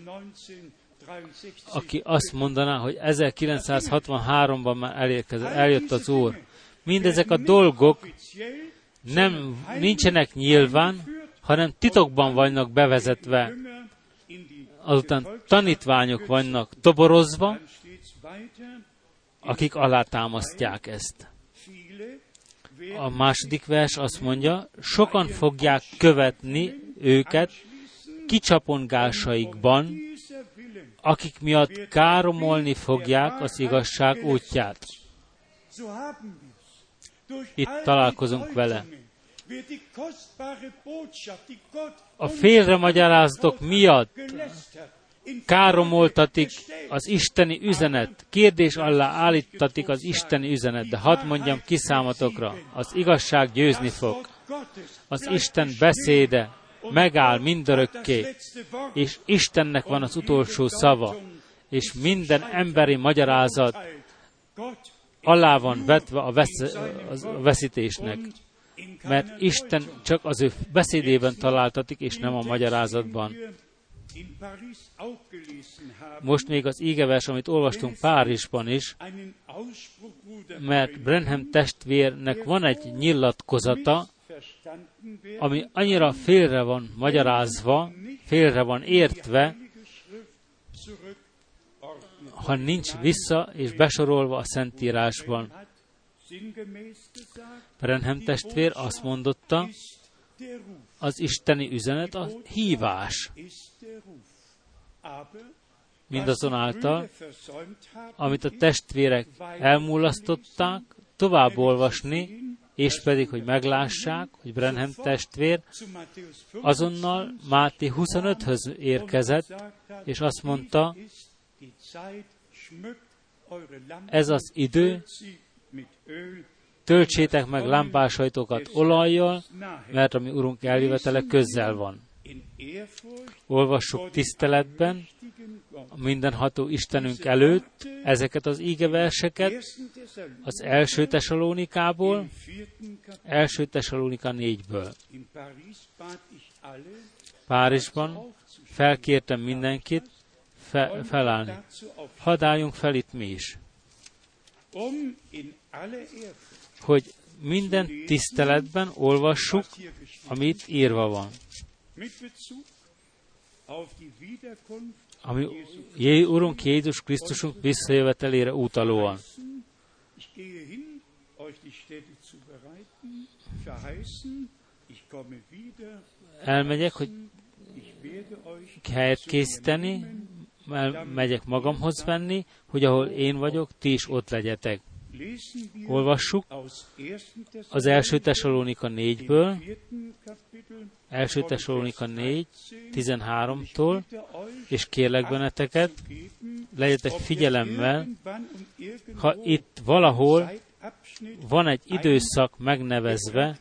aki azt mondaná, hogy 1963-ban már eljött az Úr. Mindezek a dolgok nincsenek nyilván, hanem titokban vannak bevezetve. Azután tanítványok vannak toborozva, akik alátámasztják ezt. A második vers azt mondja, sokan fogják követni őket kicsapongásaikban, akik miatt káromolni fogják az igazság útját. Itt találkozunk vele. A félremagyarázatok miatt káromoltatik az isteni üzenet, kérdés alá állítatik az isteni üzenet, de hadd mondjam ki számotokra, az igazság győzni fog. Az Isten beszéde megáll mindörökké, és Istennek van az utolsó szava, és minden emberi magyarázat alá van vetve a veszítésnek, mert Isten csak az ő beszédében találtatik, és nem a magyarázatban. Most még az ígevers, amit olvastunk Párizsban is, mert Branham testvérnek van egy nyilatkozata, ami annyira félre van magyarázva, félre van értve, ha nincs vissza és besorolva a Szentírásban. Branham testvér azt mondotta, az isteni üzenet a hívás. Mindazonáltal, amit a testvérek elmulasztották, tovább olvasni, és pedig, hogy meglássák, hogy Branham testvér azonnal Máté 25-höz érkezett, és azt mondta, ez az idő, töltsétek meg lámpásajtokat olajjal, mert a mi Urunk eljövetele közel van. Olvassuk tiszteletben mindenható Istenünk előtt ezeket az ígeverseket az első Tesalónikából, első Tesalónika 4-ből. Párizsban felkértem mindenkit felállni. Hadd álljunk fel itt mi is, hogy minden tiszteletben olvassuk, amit írva van. Ami Urunk Jézus Krisztusunk visszajövetelére utalóan. Elmegyek, hogy helyet készíteni, megyek magamhoz venni, hogy ahol én vagyok, ti is ott legyetek. Olvassuk az első Tesalónika 4-ből, első Tesalónika 4, 13-tól, és kérlek benneteket, legyetek figyelemmel, ha itt valahol van egy időszak megnevezve,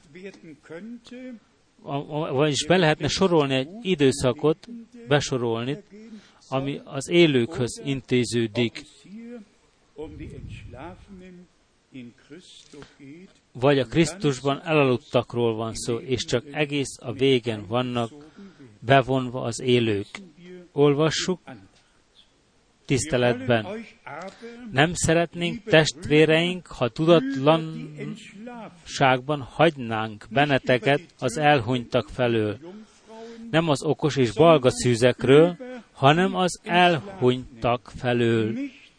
vagyis be lehetne sorolni egy időszakot, besorolni, ami az élőkhöz intéződik, vagy a Krisztusban elaludtakról van szó, és csak egész a végen vannak bevonva az élők. Olvassuk tiszteletben. Nem szeretnénk, testvéreink, ha tudatlanságban hagynánk benneteket az elhunytak felől. Nem az okos és balga szűzekről, hanem az elhunytak felől.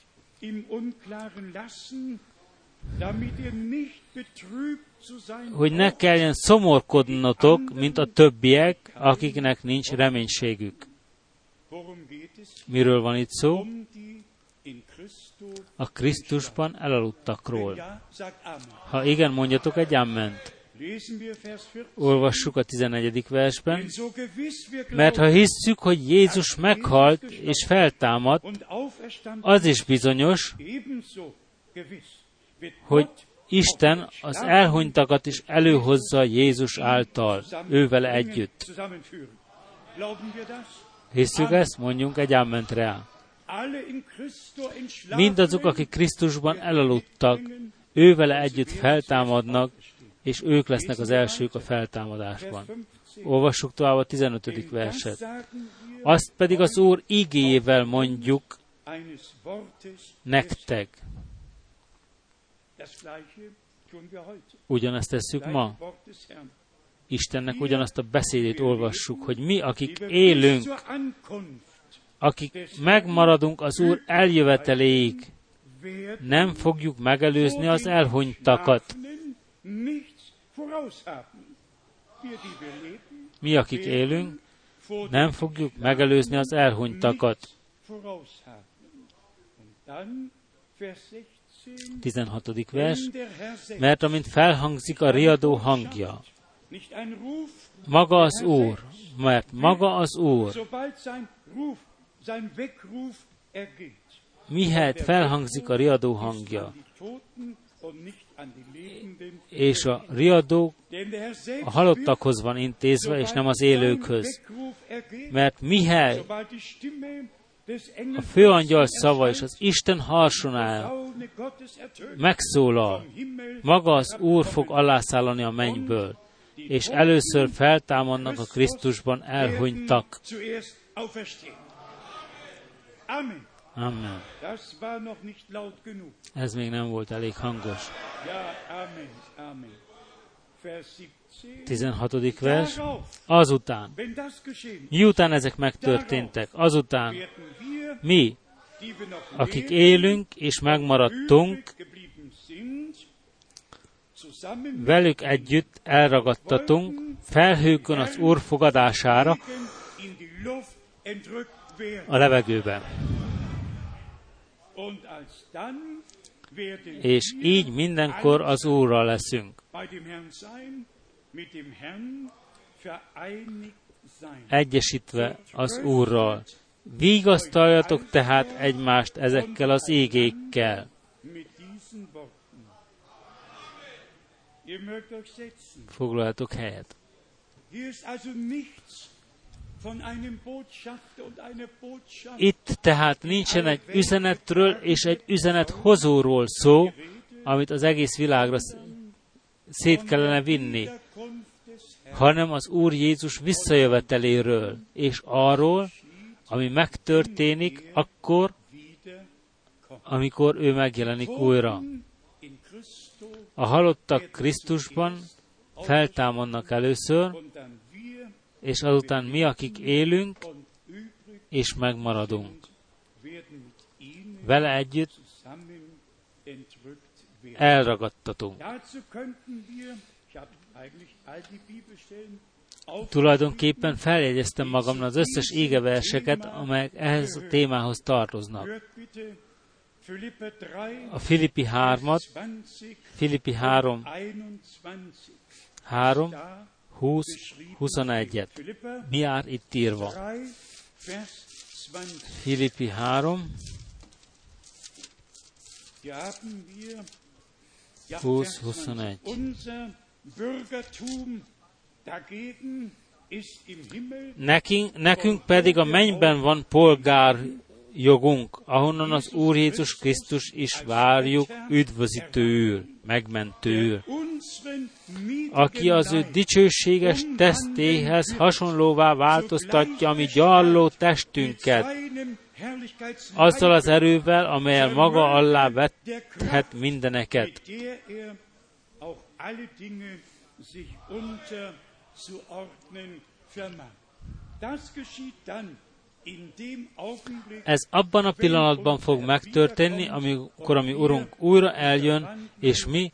Hogy ne kelljen szomorkodnotok, mint a többiek, akiknek nincs reménységük. Miről van itt szó? A Krisztusban elaludtakról. Ha igen, mondjatok egy amment. Olvassuk a 14. versben. Mert ha hisszük, hogy Jézus meghalt és feltámadt, az is bizonyos, hogy Isten az elhunytakat is előhozza Jézus által, ővele együtt. Hisszük ezt? Mondjunk egy amment rá. Mindazok, akik Krisztusban elaludtak, ővele együtt feltámadnak, és ők lesznek az elsők a feltámadásban. Olvassuk tovább a 15. verset. Azt pedig az Úr igéjével mondjuk nektek. Ugyanezt tesszük ma. Istennek ugyanazt a beszédét olvassuk, hogy mi, akik élünk, akik megmaradunk az Úr eljöveteléig, nem fogjuk megelőzni az elhunytakat. Mi, akik élünk, nem fogjuk megelőzni az elhunytakat. 16. vers. Mert amint felhangzik a riadó hangja, maga az Úr, mert maga az Úr, mihelyt felhangzik a riadó hangja, és a riadó a halottakhoz van intézve, és nem az élőkhöz. Mert mihely a főangyal szava és az Isten harsonája megszólal, maga az Úr fog alászállani a mennyből, és először feltámadnak a Krisztusban elhunytak. Amen. Ez még nem volt elég hangos. 16. vers. Azután, miután ezek megtörténtek, azután mi, akik élünk és megmaradtunk, velük együtt elragadtatunk felhőkön az Úr fogadására a levegőben. És így mindenkor az Úrral leszünk. Egyesítve az Úrral. Vigasztaljatok tehát egymást ezekkel az ígékkel. Foglaljatok helyet. Itt tehát nincsen egy üzenetről és egy üzenethozóról szó, amit az egész világra szét kellene vinni, hanem az Úr Jézus visszajöveteléről, és arról, ami megtörténik akkor, amikor ő megjelenik újra. A halottak Krisztusban feltámadnak először, és azután mi, akik élünk, és megmaradunk. Vele együtt elragadtatunk. Tulajdonképpen feljegyeztem magamnak az összes égeverseket, amelyek ehhez a témához tartoznak. A Filippi 3-at, Filippi 3, 20, 21-et. Mi jár itt írva? Filippi 3, 20, 21. Nekünk pedig a mennyben van polgárjogunk, ahonnan az Úr Jézus Krisztus is várjuk üdvözítőül, megmentőül, aki az ő dicsőséges tesztéhez hasonlóvá változtatja a mi gyarló testünket, azzal az erővel, amelyel maga alá vethet mindeneket. Ez abban a pillanatban fog megtörténni, amikor a mi Urunk újra eljön, és mi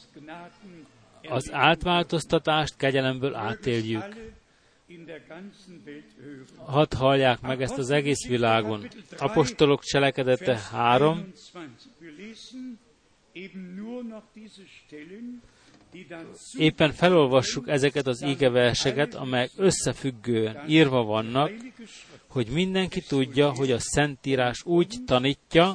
az átváltoztatást kegyelemből átéljük. Hadd hallják meg ezt az egész világon. Apostolok cselekedete 3. Éppen felolvassuk ezeket az ígeverseket, amelyek összefüggően írva vannak, hogy mindenki tudja, hogy a Szentírás úgy tanítja,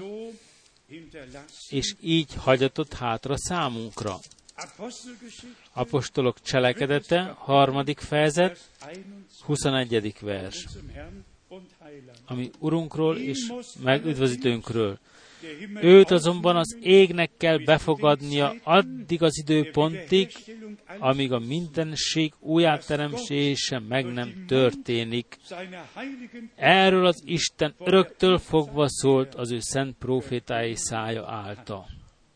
és így hagyatott hátra számunkra. Apostolok cselekedete, 3. fejezet, 21. vers. Ami Urunkról és megüdvözítőnkről. Őt azonban az égnek kell befogadnia addig az időpontig, amíg a mindenség újjáteremtése meg nem történik. Erről az Isten öröktől fogva szólt az ő szent prófétái szája által.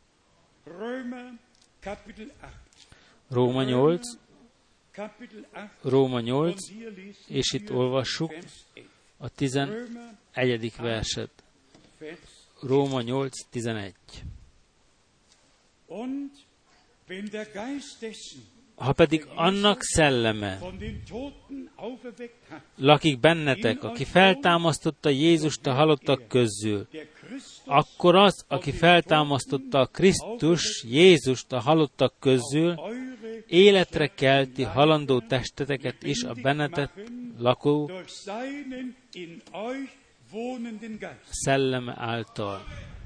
Róma 8, és itt olvassuk a 11. verset. Róma 8, 11. Ha pedig annak szelleme lakik bennetek, aki feltámasztotta Jézust a halottak közül, akkor az, aki feltámasztotta a Krisztus Jézust a halottak közül, életre kelti halandó testeteket is a bennetek lakó szelleme által.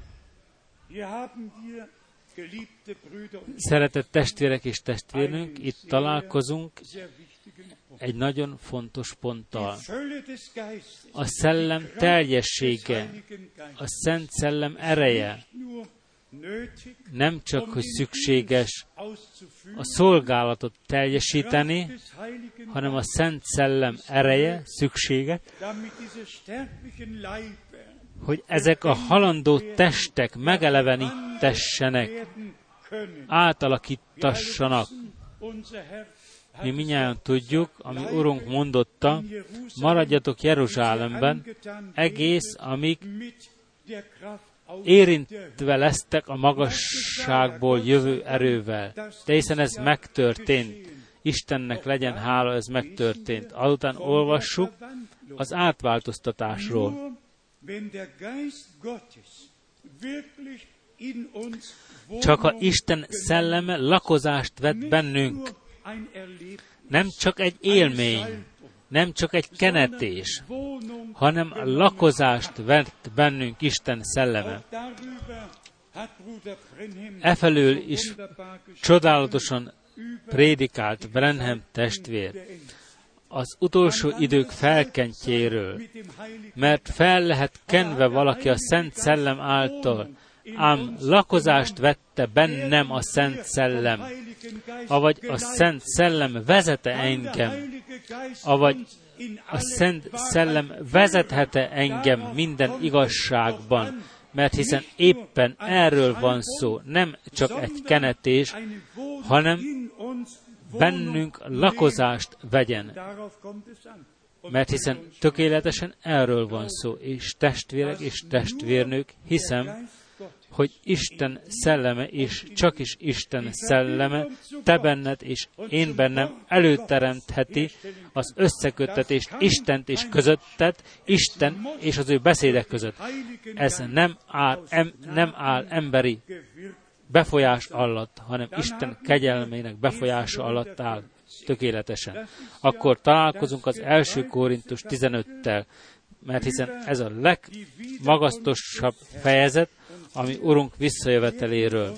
Szeretett testvérek és testvérnők, itt találkozunk egy nagyon fontos ponttal. A szellem teljessége, a Szent Szellem ereje nem csak, hogy szükséges a szolgálatot teljesíteni, hanem a Szent Szellem ereje szükséges, hogy ezek a halandó testek megelevenítessenek, átalakítassanak. Mi mindjárt tudjuk, ami Urunk mondotta, maradjatok Jeruzsálemben, egész, amíg érintve lesztek a magasságból jövő erővel. De hiszen ez megtörtént. Istennek legyen hála, ez megtörtént. Azután olvassuk az átváltoztatásról. Csak ha Isten szelleme lakozást vett bennünk, nem csak egy élmény, nem csak egy kenetés, hanem lakozást vett bennünk Isten szelleme. Efelől is csodálatosan prédikált Branham testvér az utolsó idők felkentjéről, mert fel lehet kenve valaki a Szent Szellem által, ám lakozást vette bennem a Szent Szellem, avagy a Szent Szellem vezete engem, avagy a Szent Szellem vezethete engem minden igazságban, mert hiszen éppen erről van szó, nem csak egy kenetés, hanem bennünk lakozást vegyen. Mert hiszen tökéletesen erről van szó, és testvérek és testvérnők, hiszem, hogy Isten szelleme és csak is Isten szelleme te benned és én bennem előteremtheti az összeköttetést Istent és közöttet, Isten és az ő beszédek között. Ez nem áll emberi befolyás alatt, hanem Isten kegyelmének befolyása alatt áll tökéletesen. Akkor találkozunk az 1. Korintus 15-tel, mert hiszen ez a legmagasztosabb fejezet, ami Urunk visszajöveteléről.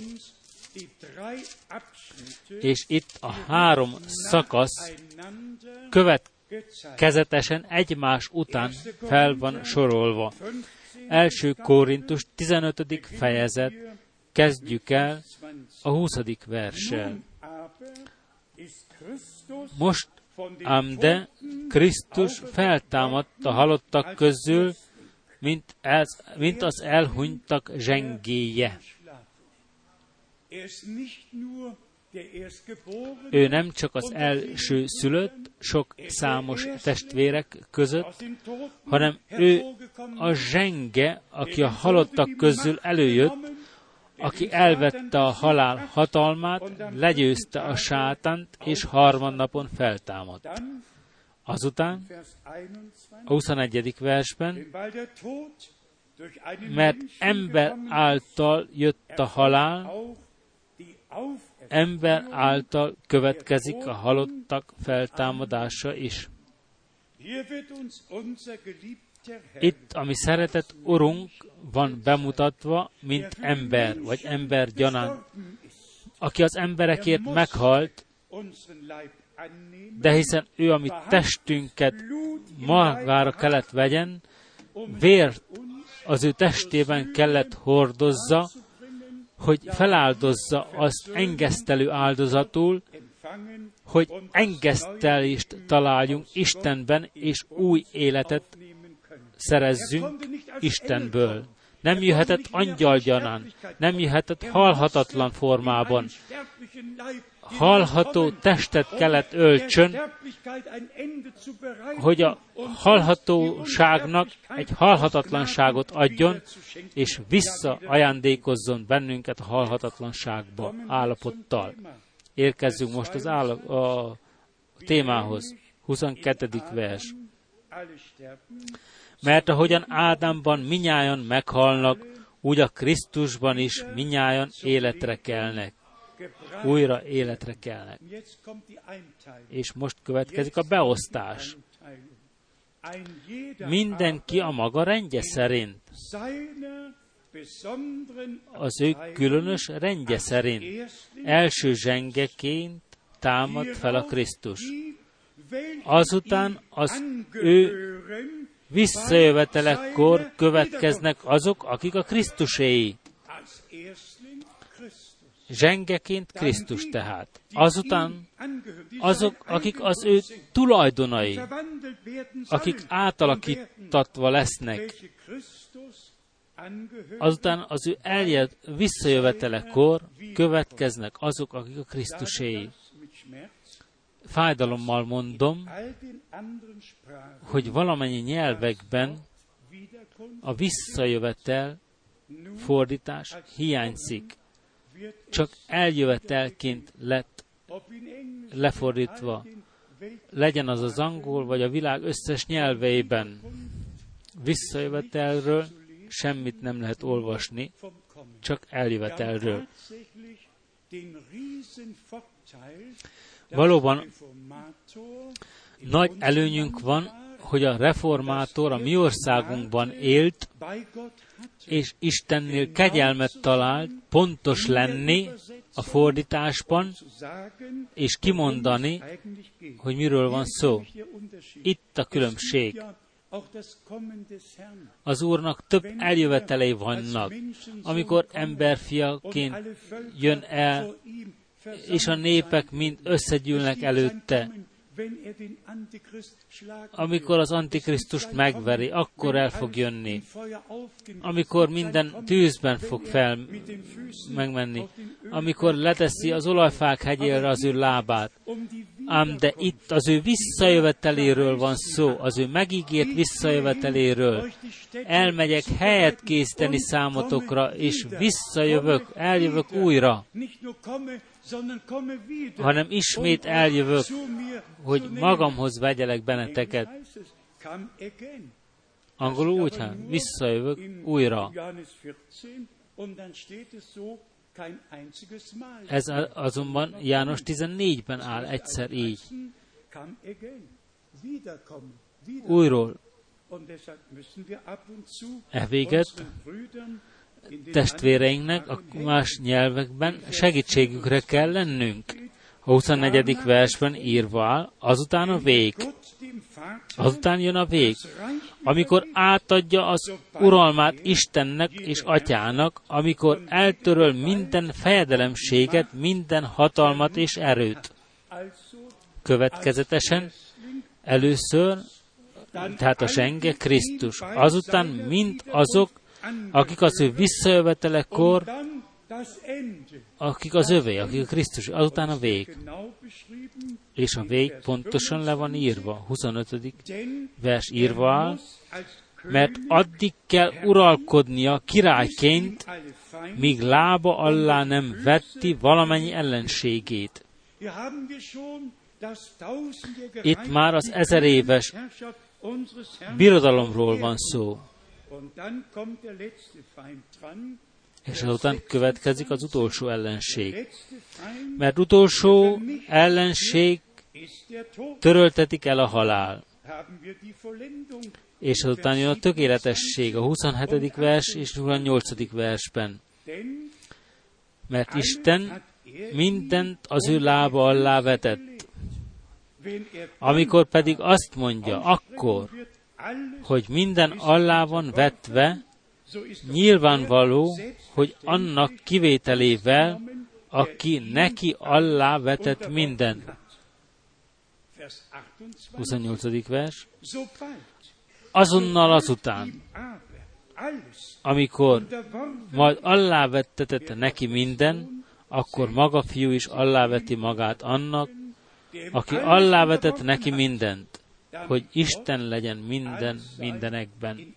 És itt a 3 szakasz következetesen egymás után fel van sorolva. 1. Korintus 15. fejezet, kezdjük el a 20. verssel. Most ám de Krisztus feltámadt a halottak közül, mint az elhunytak zsengéje. Ő nem csak az első szülött, sok számos testvérek között, hanem ő a zsenge, aki a halottak közül előjött, aki elvette a halál hatalmát, legyőzte a sátánt, és harmadnapon feltámadt. Azután, a 21. versben, mert ember által jött a halál, ember által következik a halottak feltámadása is. Itt a mi szeretett Urunk van bemutatva, mint ember, vagy ember gyanánt, aki az emberekért meghalt, de hiszen ő a mi testünket magára kellett vegyen, vért az ő testében kellett hordozza, hogy feláldozza azt engesztelő áldozatul, hogy engesztelést találjunk Istenben, és új életet szerezzünk Istenből. Nem jöhetett angyalgyanán, nem jöhetett halhatatlan formában. Halható testet kellett öltsön, hogy a halhatóságnak egy halhatatlanságot adjon, és visszaajándékozzon bennünket a halhatatlanságba állapottal. Érkezzünk most a témához. 22. vers. Mert ahogyan Ádámban minnyájan meghalnak, úgy a Krisztusban is minnyájan életre kelnek. Újra életre kelnek. És most következik a beosztás. Mindenki a maga rendje szerint. Az ő különös rendje szerint. Első zsengeként támad fel a Krisztus. Azután az ő visszajövetelekor következnek azok, akik a Krisztuséi. Zsengeként Krisztus tehát. Azután azok, akik az ő tulajdonai, akik átalakítatva lesznek. Azután az ő visszajövetelekor következnek azok, akik a Krisztuséi. Fájdalommal mondom, hogy valamennyi nyelvekben a visszajövetel fordítás hiányzik. Csak eljövetelként lett lefordítva. Legyen az az angol, vagy a világ összes nyelveiben. Visszajövetelről semmit nem lehet olvasni, csak eljövetelről. Valóban nagy előnyünk van, hogy a reformátor a mi országunkban élt, és Istennél kegyelmet talált pontos lenni a fordításban, és kimondani, hogy miről van szó. Itt a különbség. Az Úrnak több eljövetelei vannak, amikor emberfiaként jön el, és a népek mind összegyűlnek előtte. Amikor az Antikrisztust megveri, akkor el fog jönni. Amikor minden tűzben fog megmenni. Amikor leteszi az olajfák hegyére az ő lábát. Ám de itt az ő visszajöveteléről van szó, az ő megígért visszajöveteléről. Elmegyek helyet készíteni számotokra, és eljövök újra. Hanem ismét eljövök, hogy magamhoz vegyelek benneteket. Angolul úgy, visszajövök újra. Ez azonban János 14-ben áll egyszer így. Újról. Véget testvéreinknek a más nyelvekben segítségükre kell lennünk. A 24. versben írva áll, azután a vég. Azután jön a vég, amikor átadja az uralmát Istennek és Atyának, amikor eltöröl minden fejedelemséget, minden hatalmat és erőt. Következetesen először tehát a zsenge Krisztus. Azután mind azok, akik az ő visszajövetelekor, akik az övé, akik a Krisztus, azután a vég. És a vég pontosan le van írva, 25. vers írva áll, mert addig kell uralkodnia királyként, míg lába alá nem vetti valamennyi ellenségét. Itt már az 1000 éves birodalomról van szó. És azután következik az utolsó ellenség. Mert utolsó ellenség töröltetik el a halál. És azután jön a tökéletesség, a 27. vers és 28. versben. Mert Isten mindent az ő lába alá vetett. Amikor pedig azt mondja, akkor, hogy minden alá van vetve, nyilvánvaló, hogy annak kivételével, aki neki alá vetett mindent. 28. vers. Azonnal azután, amikor majd alávettetett neki minden, akkor maga fiú is aláveti magát annak, aki alávetett neki mindent, hogy Isten legyen minden mindenekben.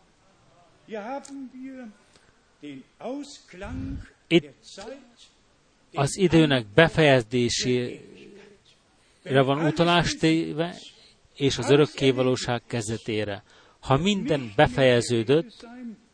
Itt az időnek befejezésére van utalás téve, és az örökkévalóság kezdetére. Ha minden befejeződött,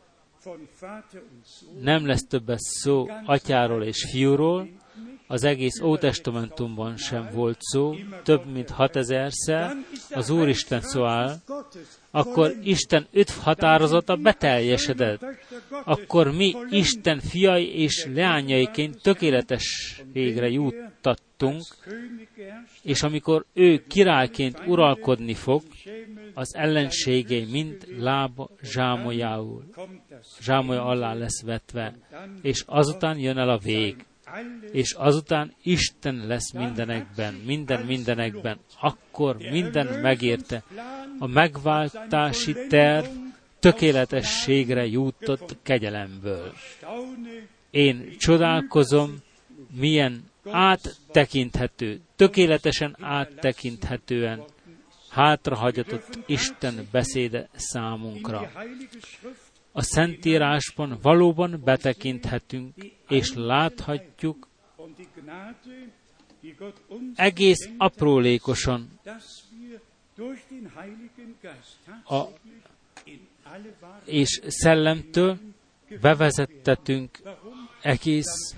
nem lesz többet szó atyáról és fiúról, az egész Ótestamentumban sem volt szó, több mint 6000-szer az Úristen szó áll, akkor Isten 5 határozata beteljesedett. Akkor mi Isten fiai és leányaiként tökéletességre juttattunk, és amikor ő királyként uralkodni fog, az ellenségei mind lába zsámolya alá lesz vetve, és azután jön el a vég. És azután Isten lesz mindenekben, mindenekben, akkor minden megérte. A megváltási terv tökéletességre jutott kegyelemből. Én csodálkozom, milyen áttekinthető, tökéletesen áttekinthetően hátrahagyatott Isten beszéde számunkra. A Szentírásban valóban betekinthetünk, és láthatjuk egész aprólékosan és szellemtől bevezettetünk egész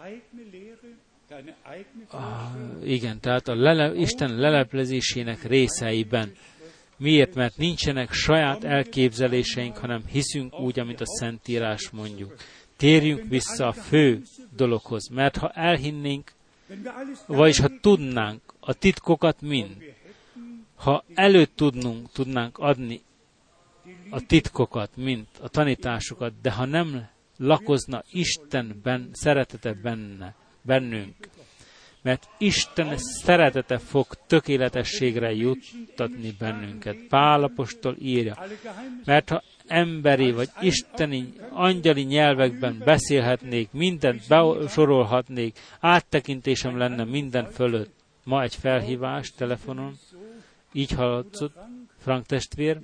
igen, tehát Isten leleplezésének részeiben. Miért? Mert nincsenek saját elképzeléseink, hanem hiszünk úgy, amit a Szentírás mondjuk. Térjünk vissza a fő dologhoz, mert ha elhinnénk, vagyis ha tudnánk a titkokat mind, ha tudnánk adni a titkokat, mind a tanításokat, de ha nem lakozna Istenben szeretete bennünk, mert Isten szeretete fog tökéletességre juttatni bennünket. Pál apostol írja, mert ha emberi vagy isteni, angyali nyelvekben beszélhetnék, mindent besorolhatnék, áttekintésem lenne minden fölött. Ma egy felhívás telefonon, így hallatszott, Frank testvér,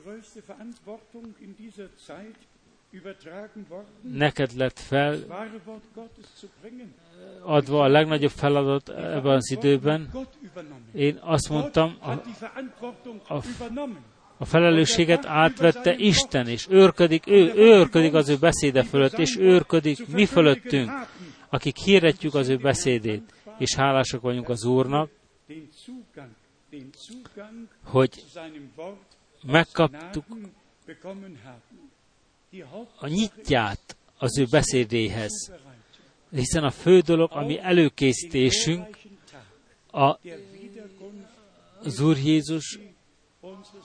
neked lett adva a legnagyobb feladat ebben az időben. Én azt mondtam, a felelősséget átvette Isten, és őrködik, ő őrködik az ő beszéde fölött, és őrködik mi fölöttünk, akik hirdetjük az ő beszédét, és hálásak vagyunk az Úrnak, hogy megkaptuk a nyitját az ő beszédéhez. Hiszen a fő dolog, ami előkészítésünk az Úr Jézus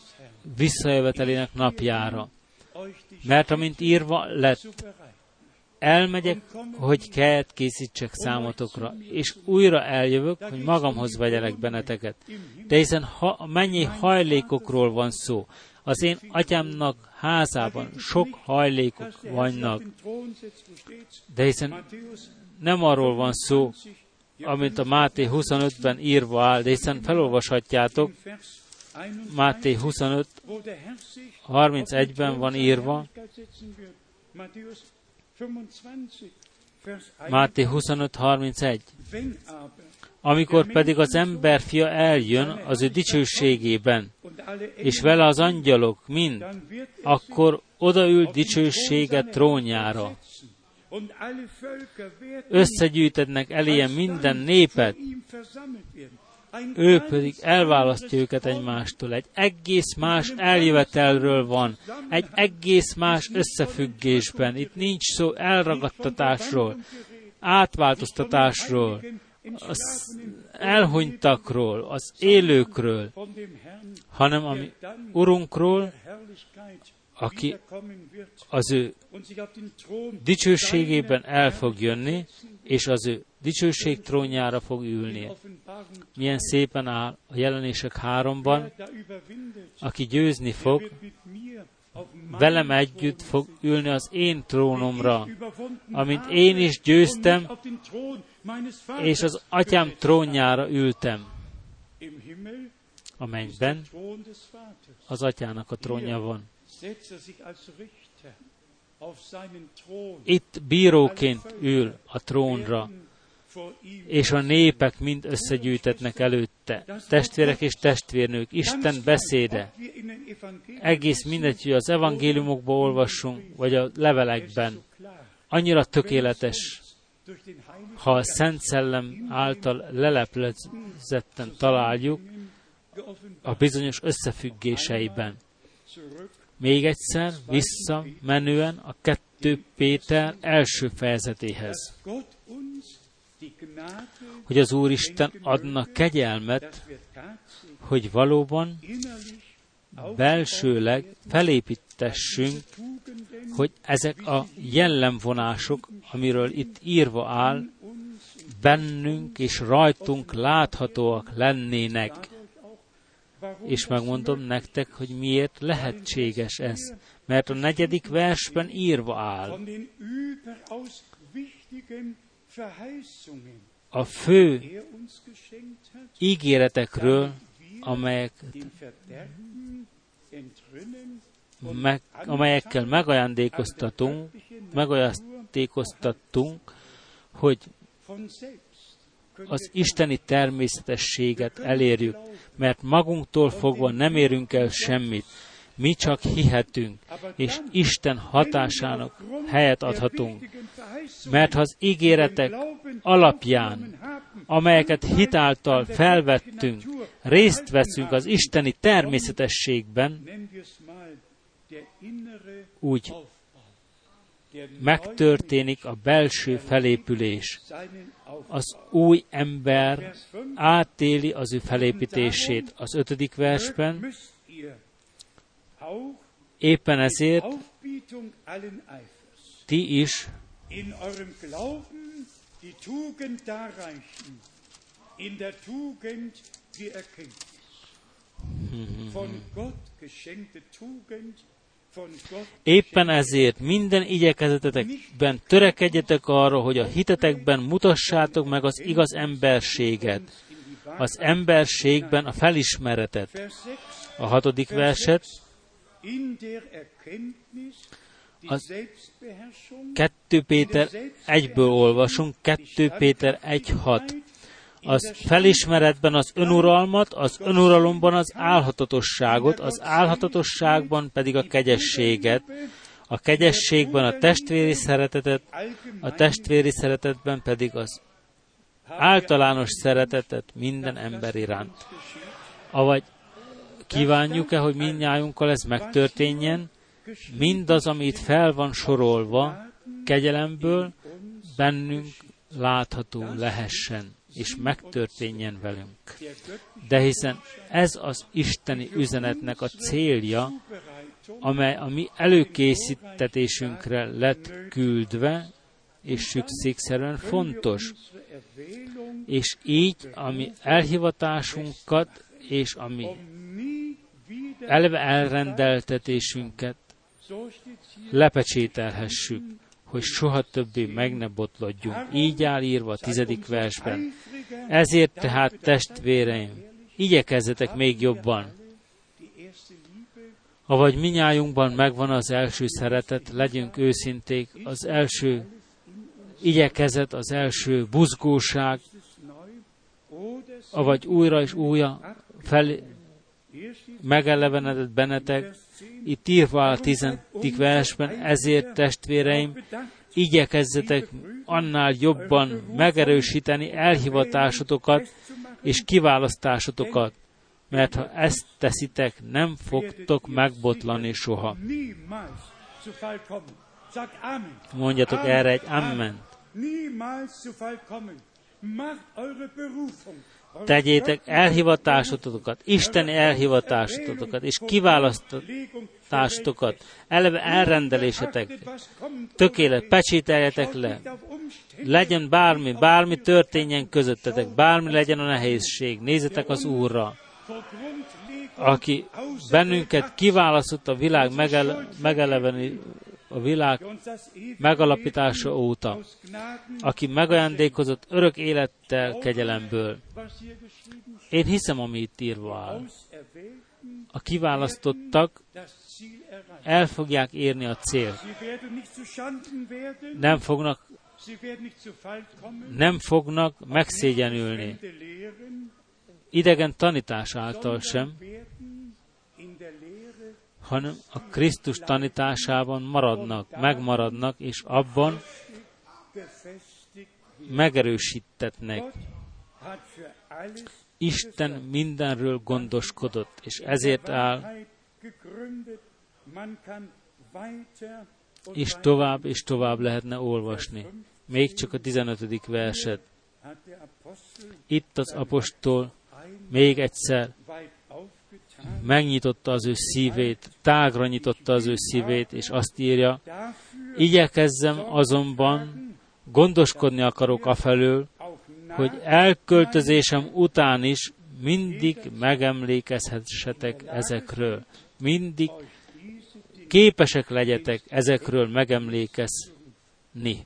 visszajövetelének napjára. Mert amint írva lett, elmegyek, hogy kert készítsek számotokra, és újra eljövök, hogy magamhoz vegyelek benneteket. De hiszen mennyi hajlékokról van szó. Az én atyámnak házában sok hajlékok vannak. De hiszen nem arról van szó, amint a Máté 25-ben írva áll, de hiszen felolvashatjátok, Máté 25, 31-ben van írva, Máté 25, 31. Amikor pedig az emberfia eljön az ő dicsőségében, és vele az angyalok mind, akkor odaül dicsősége trónjára. Összegyűjtednek eléje minden népet, ő pedig elválasztja őket egymástól. Egy egész más eljövetelről van, egy egész más összefüggésben. Itt nincs szó elragadtatásról, átváltoztatásról, az elhunytakról, az élőkről, hanem a mi Urunkról, aki az ő dicsőségében el fog jönni, és az ő dicsőség trónjára fog ülni. Milyen szépen áll a Jelenések 3-ban, aki győzni fog, velem együtt fog ülni az én trónomra, amint én is győztem, és az atyám trónjára ültem. A mennyben az atyának a trónja van. Itt bíróként ül a trónra, és a népek mind összegyűjtetnek előtte. Testvérek és testvérnők, Isten beszéde. Egész mindegy, hogy az evangéliumokban olvassunk, vagy a levelekben. Annyira tökéletes, ha a Szent Szellem által leleplezetten találjuk a bizonyos összefüggéseiben. Még egyszer visszamenően a 2 Péter első fejezetéhez, hogy az Úristen adna kegyelmet, hogy valóban belsőleg felépítessünk, hogy ezek a jellemvonások, amiről itt írva áll, bennünk és rajtunk láthatóak lennének. És megmondom nektek, hogy miért lehetséges ez. Mert a 4. versben írva áll. A fő ígéretekről, amelyekkel megajándékoztattunk, hogy az isteni természetességet elérjük, mert magunktól fogva nem érünk el semmit. Mi csak hihetünk, és Isten hatásának helyet adhatunk. Mert ha az ígéretek alapján, amelyeket hitáltal felvettünk, részt veszünk az isteni természetességben, úgy megtörténik a belső felépülés. Az új ember átéli az ő felépítését. Az 5. versben éppen ezért ti is éppen ezért minden igyekezetetekben törekedjetek arra, hogy a hitetekben mutassátok meg az igaz emberséget, az emberségben a felismeretet. A 6. verset, az 2 Péter 1-ből olvasunk, 2 Péter 1.6. Az felismeretben az önuralmat, az önuralomban az álhatatosságot, az álhatatosságban pedig a kegyességet, a kegyességben a testvéri szeretetet, a testvéri szeretetben pedig az általános szeretetet minden ember iránt. Avagy kívánjuk-e, hogy mindnyájunkkal ez megtörténjen? Mindaz, ami itt fel van sorolva, kegyelemből bennünk látható lehessen, és megtörténjen velünk. De hiszen ez az isteni üzenetnek a célja, amely a mi előkészítetésünkre lett küldve, és szükségszerűen fontos. És így a mi elhivatásunkat és a mi eleve elrendeltetésünket lepecsételhessük, hogy soha többé meg ne botlodjunk. Így áll írva a 10. versben. Ezért tehát, testvéreim, igyekezzetek még jobban. Avagy minnyájunkban megvan az első szeretet, legyünk őszinték, az első igyekezet, az első buzgóság, avagy újra és újra megelevenedett bennetek, itt írva a 10. versben, ezért testvéreim, igyekezzetek annál jobban megerősíteni elhivatásotokat és kiválasztásotokat, mert ha ezt teszitek, nem fogtok megbotlani soha. Mondjatok erre egy amen. Tegyétek elhivatásotokat, isteni elhivatásotokat és kiválasztásotokat, eleve elrendelésetek, tökélet, pecsételjetek le, legyen bármi történjen közöttetek, bármi legyen a nehézség, nézzetek az Úrra, aki bennünket kiválasztott a világ a világ megalapítása óta, aki megajándékozott örök élettel kegyelemből. Én hiszem, ami itt írva áll. A kiválasztottak el fogják érni a célt. Nem fognak megszégyenülni. Idegen tanítás által sem, hanem a Krisztus tanításában megmaradnak, és abban megerősítetnek. Isten mindenről gondoskodott, és ezért áll, és tovább lehetne olvasni. Még csak a 15. verset. Itt az apostol még egyszer megnyitotta az ő szívét, tágra nyitotta az ő szívét, és azt írja, igyekezzem azonban, gondoskodni akarok afelől, hogy elköltözésem után is mindig megemlékezhessetek ezekről. Mindig képesek legyetek ezekről megemlékezni.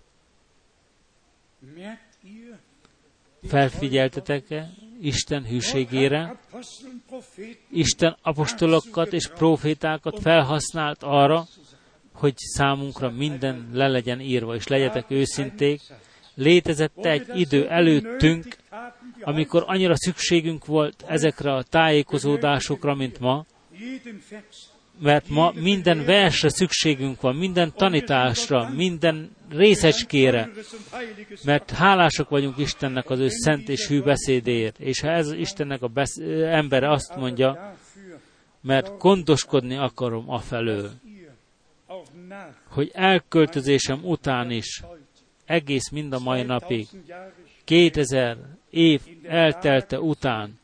Felfigyeltetek-e Isten hűségére? Isten apostolokat és profétákat felhasznált arra, hogy számunkra minden le legyen írva, és legyetek őszinték. Létezett egy idő előttünk, amikor annyira szükségünk volt ezekre a tájékozódásokra, mint ma, mert ma minden versre szükségünk van, minden tanításra, minden részecskére, mert hálásak vagyunk Istennek az ő szent és hű beszédéért. És ha ez Istennek embere azt mondja, mert gondoskodni akarom afelől, hogy elköltözésem után is, egész mind a mai napig, 2000 év eltelte után,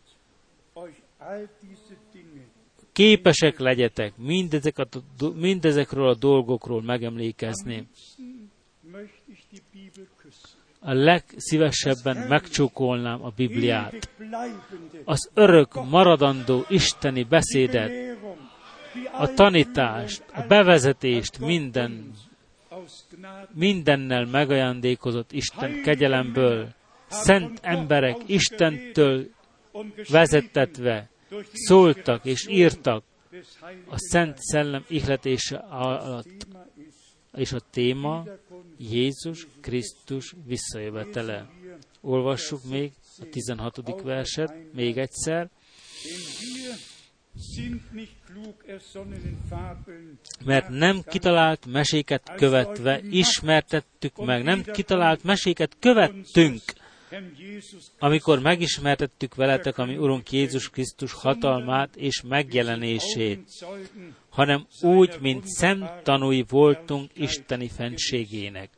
képesek legyetek mindezekről a dolgokról megemlékezni. A legszívesebben megcsókolnám a Bibliát. Az örök, maradandó isteni beszédet, a tanítást, a bevezetést, mindennel megajándékozott Isten kegyelemből, szent emberek Istentől vezettetve szóltak és írtak a Szent Szellem ihletése alatt. És a téma Jézus Krisztus visszajövetele. Olvassuk még a 16. verset, még egyszer. Mert nem kitalált meséket követve ismertettük meg, nem kitalált meséket követtünk, amikor megismertettük veletek a mi Urunk Jézus Krisztus hatalmát és megjelenését, hanem úgy, mint szemtanúi voltunk isteni fentségének.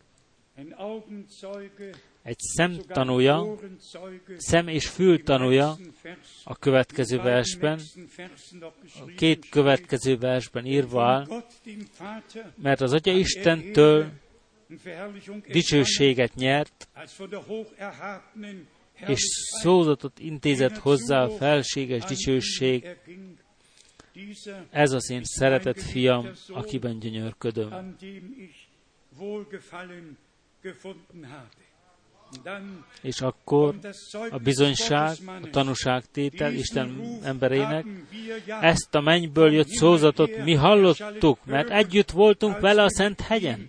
Egy szemtanúja, szem- és fültanúja a következő versben, a két következő versben írva áll, mert az Atya Istentől dicsőséget nyert, és szózatot intézett hozzá a felséges dicsőség. Ez az én szeretett fiam, akiben gyönyörködöm. És akkor a bizonyság, a tanúságtétel Isten embereinek, ezt a mennyből jött szózatot mi hallottuk, mert együtt voltunk vele a Szent hegyen.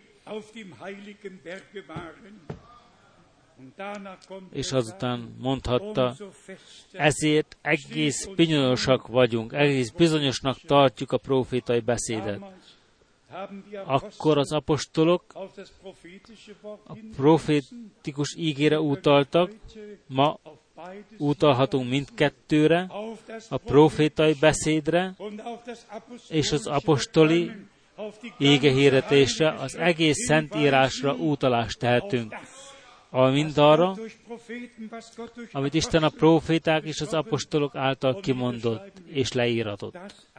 És azután mondhatta, ezért egész bizonyosak vagyunk, egész bizonyosnak tartjuk a prófétai beszédet. Akkor az apostolok a profétikus ígére utaltak, ma utalhatunk mindkettőre, a profétai beszédre és az apostoli égehirdetésre, az egész Szentírásra utalást tehetünk. Mindarra, amit Isten a proféták és az apostolok által kimondott és leíratott.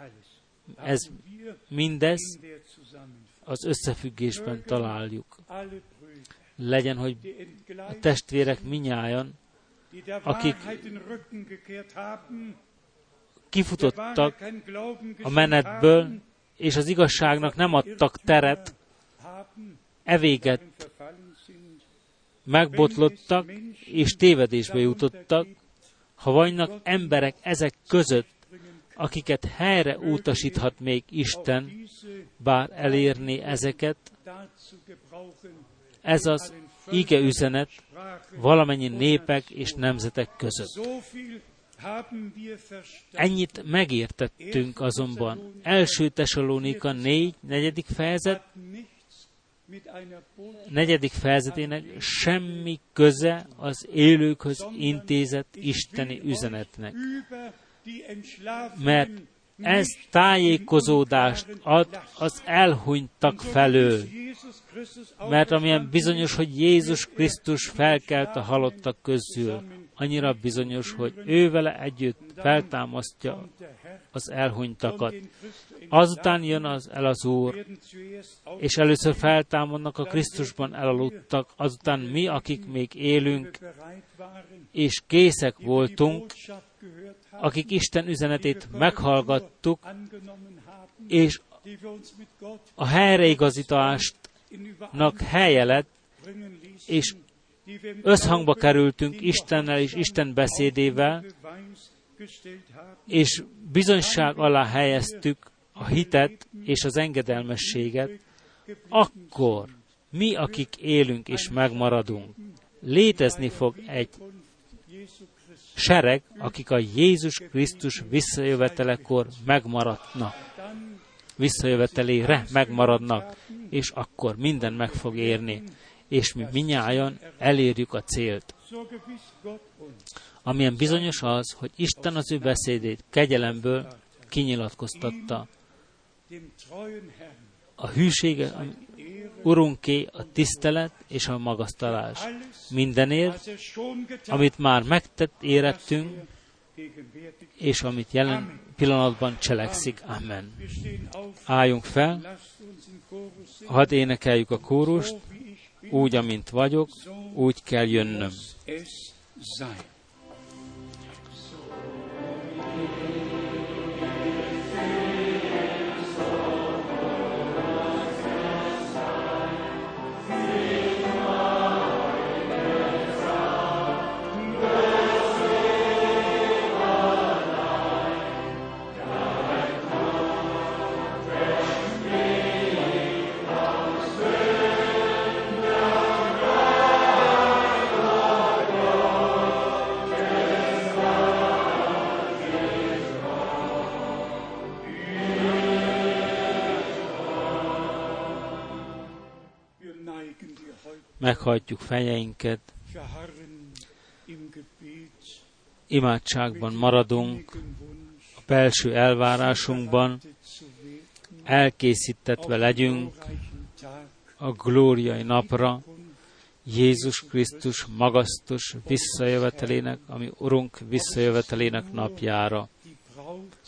Mindez az összefüggésben találjuk. Legyen, hogy a testvérek minnyájan, akik kifutottak a menetből, és az igazságnak nem adtak teret, evéget megbotlottak, és tévedésbe jutottak, ha vannak emberek ezek között, akiket helyre utasíthat még Isten, bár elérni ezeket, ez az ige üzenet valamennyi népek és nemzetek között. Ennyit megértettünk azonban. 1. Tesalónika 4. 4. fejezet, 4. fejezetének semmi köze az élőkhöz intézett isteni üzenetnek. Mert ez tájékozódást ad az elhunytak felől. Mert amilyen bizonyos, hogy Jézus Krisztus felkelt a halottak közül, annyira bizonyos, hogy ő vele együtt feltámasztja az elhunytakat. Azután jön el az Úr, és először feltámadnak a Krisztusban elaludtak, azután mi, akik még élünk, és készek voltunk, akik Isten üzenetét meghallgattuk, és a helyreigazításnak helye lett, és összhangba kerültünk Istennel és Isten beszédével, és bizonyság alá helyeztük a hitet és az engedelmességet, akkor mi, akik élünk és megmaradunk, létezni fog egy sereg, akik a Jézus Krisztus visszajövetelekor megmaradnak. Visszajövetelére megmaradnak, és akkor minden meg fog érni, és mi minnyájan elérjük a célt. Amilyen bizonyos az, hogy Isten az ő beszédét kegyelemből kinyilatkoztatta. A hűsége Urunké a tisztelet és a magasztalás. Mindenért, amit már megtett érettünk, és amit jelen pillanatban cselekszik. Amen. Álljunk fel, hadd énekeljük a kórust, úgy, amint vagyok, úgy kell jönnöm. Meghajtjuk fejeinket, imádságban maradunk, a belső elvárásunkban, elkészítetve legyünk a glóriai napra, Jézus Krisztus magasztos visszajövetelének, ami Urunk visszajövetelének napjára.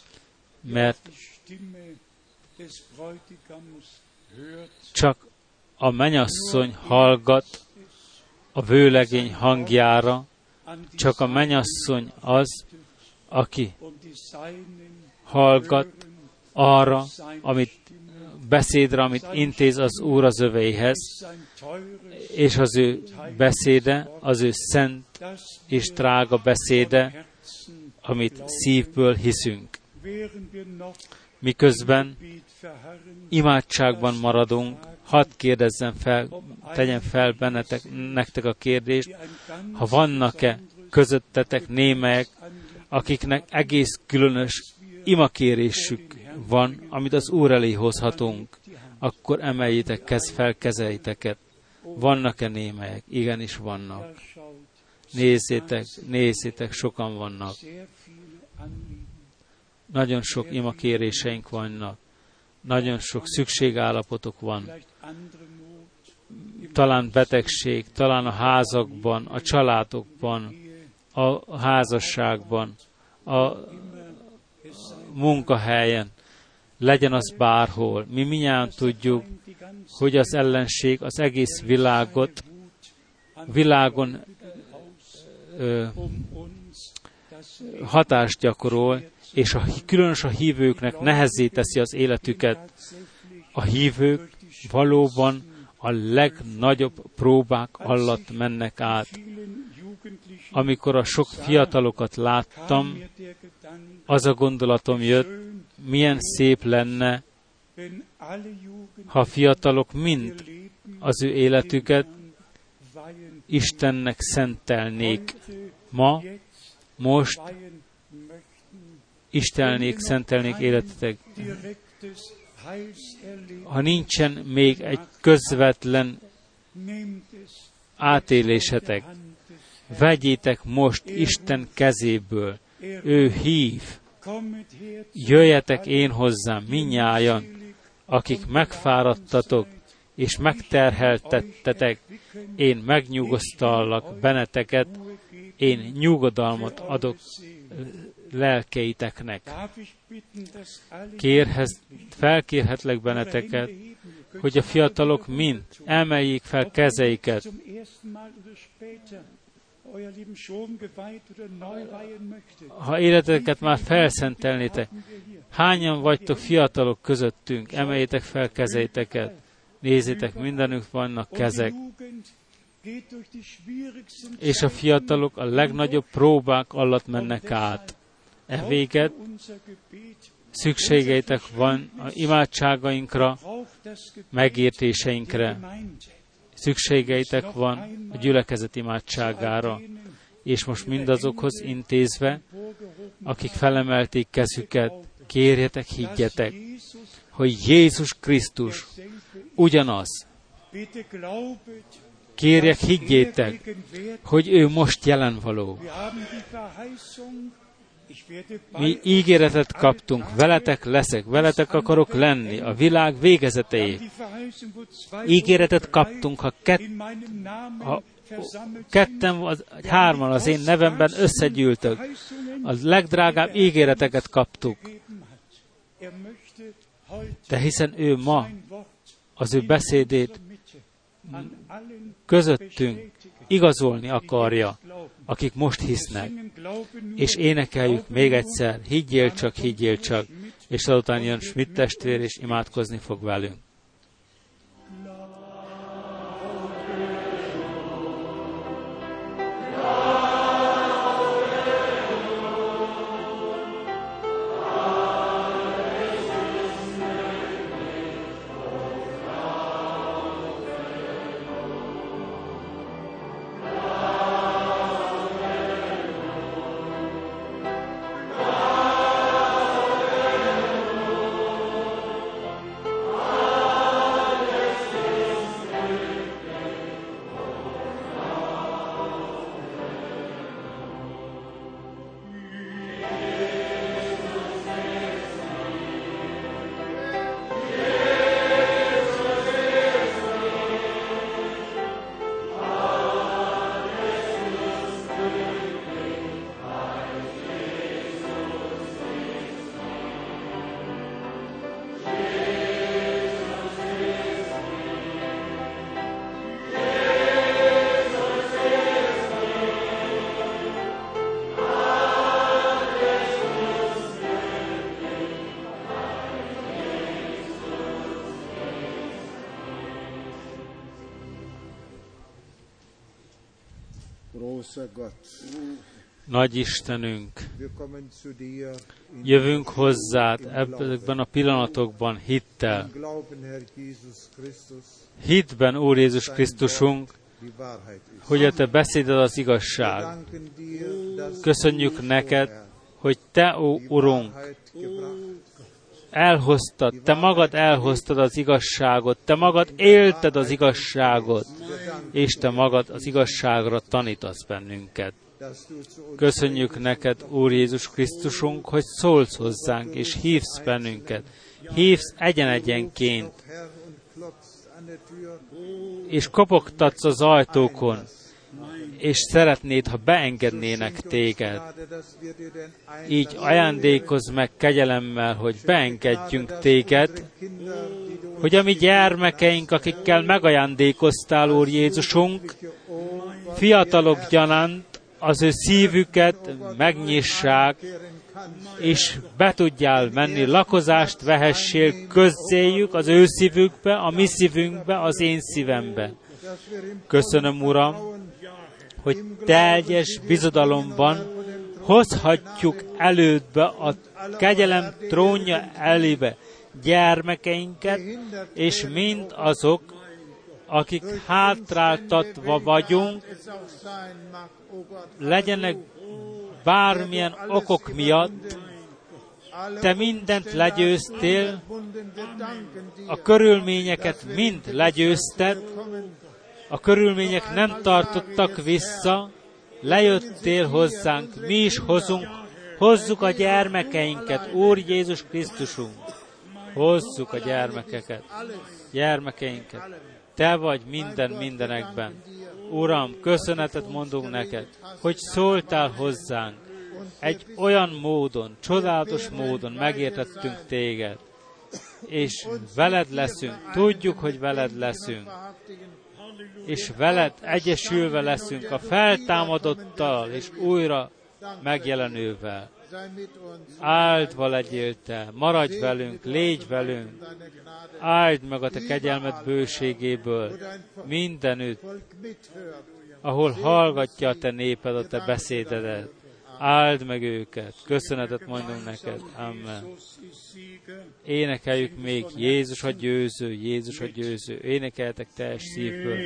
Mert csak A mennyasszony hallgat a vőlegény hangjára, csak a mennyasszony az, aki hallgat arra, beszédre, amit intéz az Úr az öveihez, és az ő beszéde, az ő szent és drága beszéde, amit szívből hiszünk. Miközben imádságban maradunk, hadd tegyen fel nektek a kérdést, ha vannak-e közöttetek némelyek, akiknek egész különös imakérésük van, amit az Úr elé hozhatunk, akkor emeljétek fel kezeiteket. Vannak-e némelyek? Igenis vannak. Nézzétek, sokan vannak. Nagyon sok imakéréseink vannak. Nagyon sok szükségállapotok van. Talán betegség, talán a házakban, a családokban, a házasságban, a munkahelyen, legyen az bárhol. Mi mindjárt tudjuk, hogy az ellenség az egész világon hatást gyakorol, és különös a hívőknek nehezé teszi az életüket. A hívők valóban a legnagyobb próbák alatt mennek át. Amikor a sok fiatalokat láttam, az a gondolatom jött, milyen szép lenne, ha a fiatalok mind az ő életüket Istennek szentelnék. Most szentelnék életetek. Ha nincsen még egy közvetlen átélésetek, vegyétek most Isten kezéből. Ő hív. Jöjjetek én hozzám, mindnyájan, akik megfáradtatok és megterheltettetek, én megnyugosztallak benneteket, én nyugodalmat adok lelkeiteknek. Felkérhetlek benneteket, hogy a fiatalok mind emeljék fel kezeiket. Ha életeket már felszentelnétek, hányan vagytok fiatalok közöttünk, emeljétek fel kezeiteket. Nézzétek, mindenük vannak kezek. És a fiatalok a legnagyobb próbák alatt mennek át. Véget szükségeitek van a imádságainkra, megértéseinkre. Szükségeitek van a gyülekezet imádságára. És most mindazokhoz intézve, akik felemelték kezüket, kérjetek, higgyetek, hogy Jézus Krisztus ugyanaz. Kérjek, higgyétek, hogy ő most jelenvaló. Mi ígéretet kaptunk, veletek leszek, veletek akarok lenni a világ végezetéig. Ígéretet kaptunk, ha ketten vagy hárman az én nevemben összegyűltök. A legdrágább ígéreteket kaptuk. De hiszen ő ma az ő beszédét közöttünk igazolni akarja, akik most hisznek. És énekeljük még egyszer, higgyél csak, és azután jön Schmidt testvér, és imádkozni fog velünk. Amen. Nagy Istenünk, jövünk hozzád ebben a pillanatokban hittel. Hitben, Úr Jézus Krisztusunk, hogy a Te beszéded az igazság. Köszönjük neked, hogy Te, ó Urunk, elhoztad, Te magad elhoztad az igazságot, Te magad élted az igazságot, és Te magad az igazságra tanítasz bennünket. Köszönjük neked, Úr Jézus Krisztusunk, hogy szólsz hozzánk, és hívsz bennünket. Hívsz egyen-egyenként, és kopogtatsz az ajtókon, és szeretnéd, ha beengednének téged. Így ajándékozz meg kegyelemmel, hogy beengedjünk téged, hogy a mi gyermekeink, akikkel megajándékoztál, Úr Jézusunk, fiatalok gyanánt az ő szívüket megnyissák, és be tudjál menni, lakozást vehessél közzéjük az ő szívükbe, a mi szívünkbe, az én szívembe. Köszönöm, Uram, hogy teljes bizodalomban hozhatjuk elődbe a kegyelem trónja elébe gyermekeinket, és mind azok, akik hátráltatva vagyunk, legyenek bármilyen okok miatt, Te mindent legyőztél, a körülményeket mind legyőzted, a körülmények nem tartottak vissza, lejöttél hozzánk, mi is hozzuk a gyermekeinket, Úr Jézus Krisztusunk, hozzuk a gyermekeinket. Te vagy mindenekben. Uram, köszönetet mondunk neked, hogy szóltál hozzánk. Egy olyan módon, csodálatos módon megértettünk téged, és veled leszünk, tudjuk, hogy veled leszünk, és veled egyesülve leszünk a feltámadottal, és újra megjelenővel. Áldva legyél Te, maradj velünk, légy velünk, áld meg a Te kegyelmed bőségéből mindenütt, ahol hallgatja a Te néped a Te beszédedet. Áld meg őket, köszönetet mondunk neked. Amen. Énekeljük még, Jézus a győző, Jézus a győző. Énekeltek teljes szívből.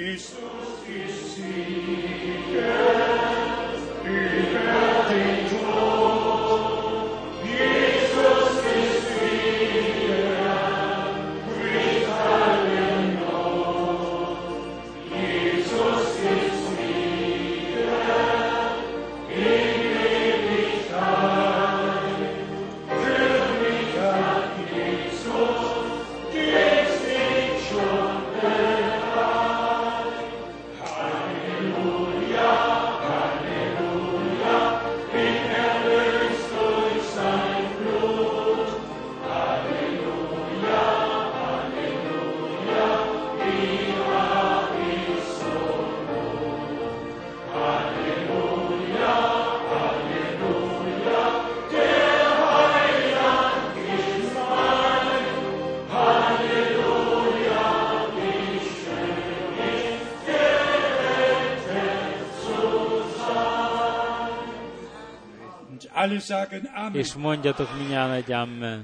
És mondjatok mindjárt egy amen.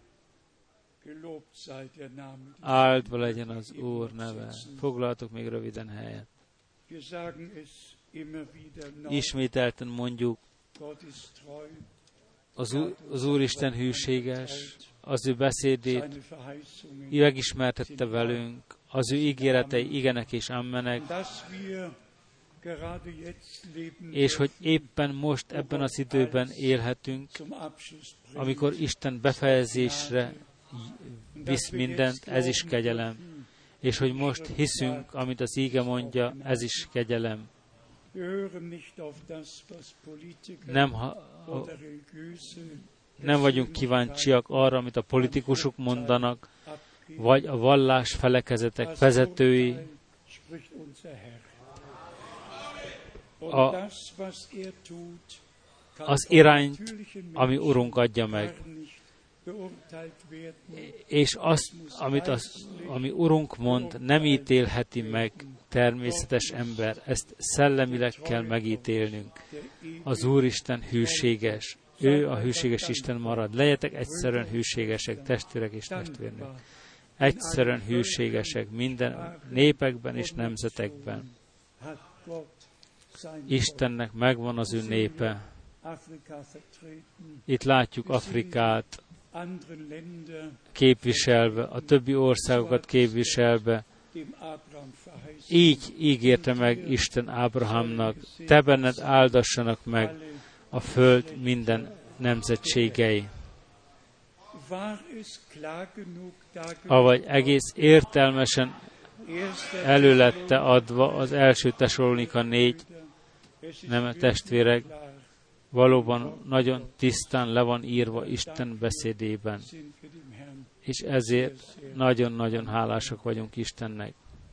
Áldva legyen az Úr neve. Foglaltok még röviden helyet. Ismételten mondjuk, az Úristen hűséges, az ő beszédét megismertette velünk, az ő ígéretei igenek és ammenek, és hogy éppen most ebben az időben élhetünk, amikor Isten befejezésre visz mindent, ez is kegyelem. És hogy most hiszünk, amit az íge mondja, ez is kegyelem. Nem vagyunk kíváncsiak arra, amit a politikusok mondanak, vagy a vallás felekezetek vezetői, az irányt, ami Urunk adja meg. és azt, ami Urunk mond, nem ítélheti meg természetes ember. Ezt szellemileg kell megítélnünk. Az Úristen hűséges. Ő a hűséges Isten marad. Legyetek egyszerűen hűségesek, testvérek és testvérnők. Egyszerűen hűségesek minden népekben és nemzetekben. Istennek megvan az ő népe. Itt látjuk Afrikát képviselve, a többi országokat képviselve. Így ígérte meg Isten Ábrahámnak, te benned áldassanak meg a föld minden nemzetségei. Avagy egész értelmesen elő lette adva az első Tesszalonika 4, nem testvérek, valóban nagyon tisztán le van írva Isten beszédében. És ezért nagyon-nagyon hálásak vagyunk Istennek.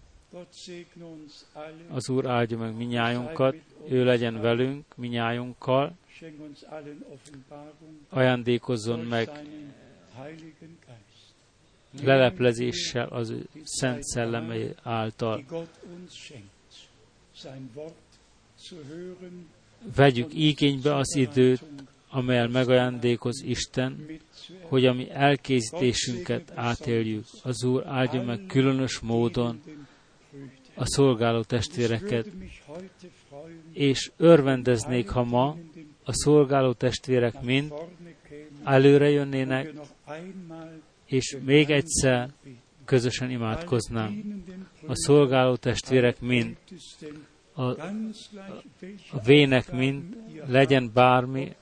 Az Úr áldja meg minnyájunkat, ő legyen velünk, minnyájunkkal, ajándékozzon meg leleplezéssel az ő szent szellemei által. Vegyük igénybe az időt, amelyel megajándékoz Isten, hogy a mi elkészítésünket átéljük. Az Úr áldja meg különös módon a szolgáló testvéreket, és örvendeznék, ha ma a szolgáló testvérek mind előre jönnének, és még egyszer közösen imádkoznánk. A szolgáló testvérek mind, a vének mind, legyen bármi,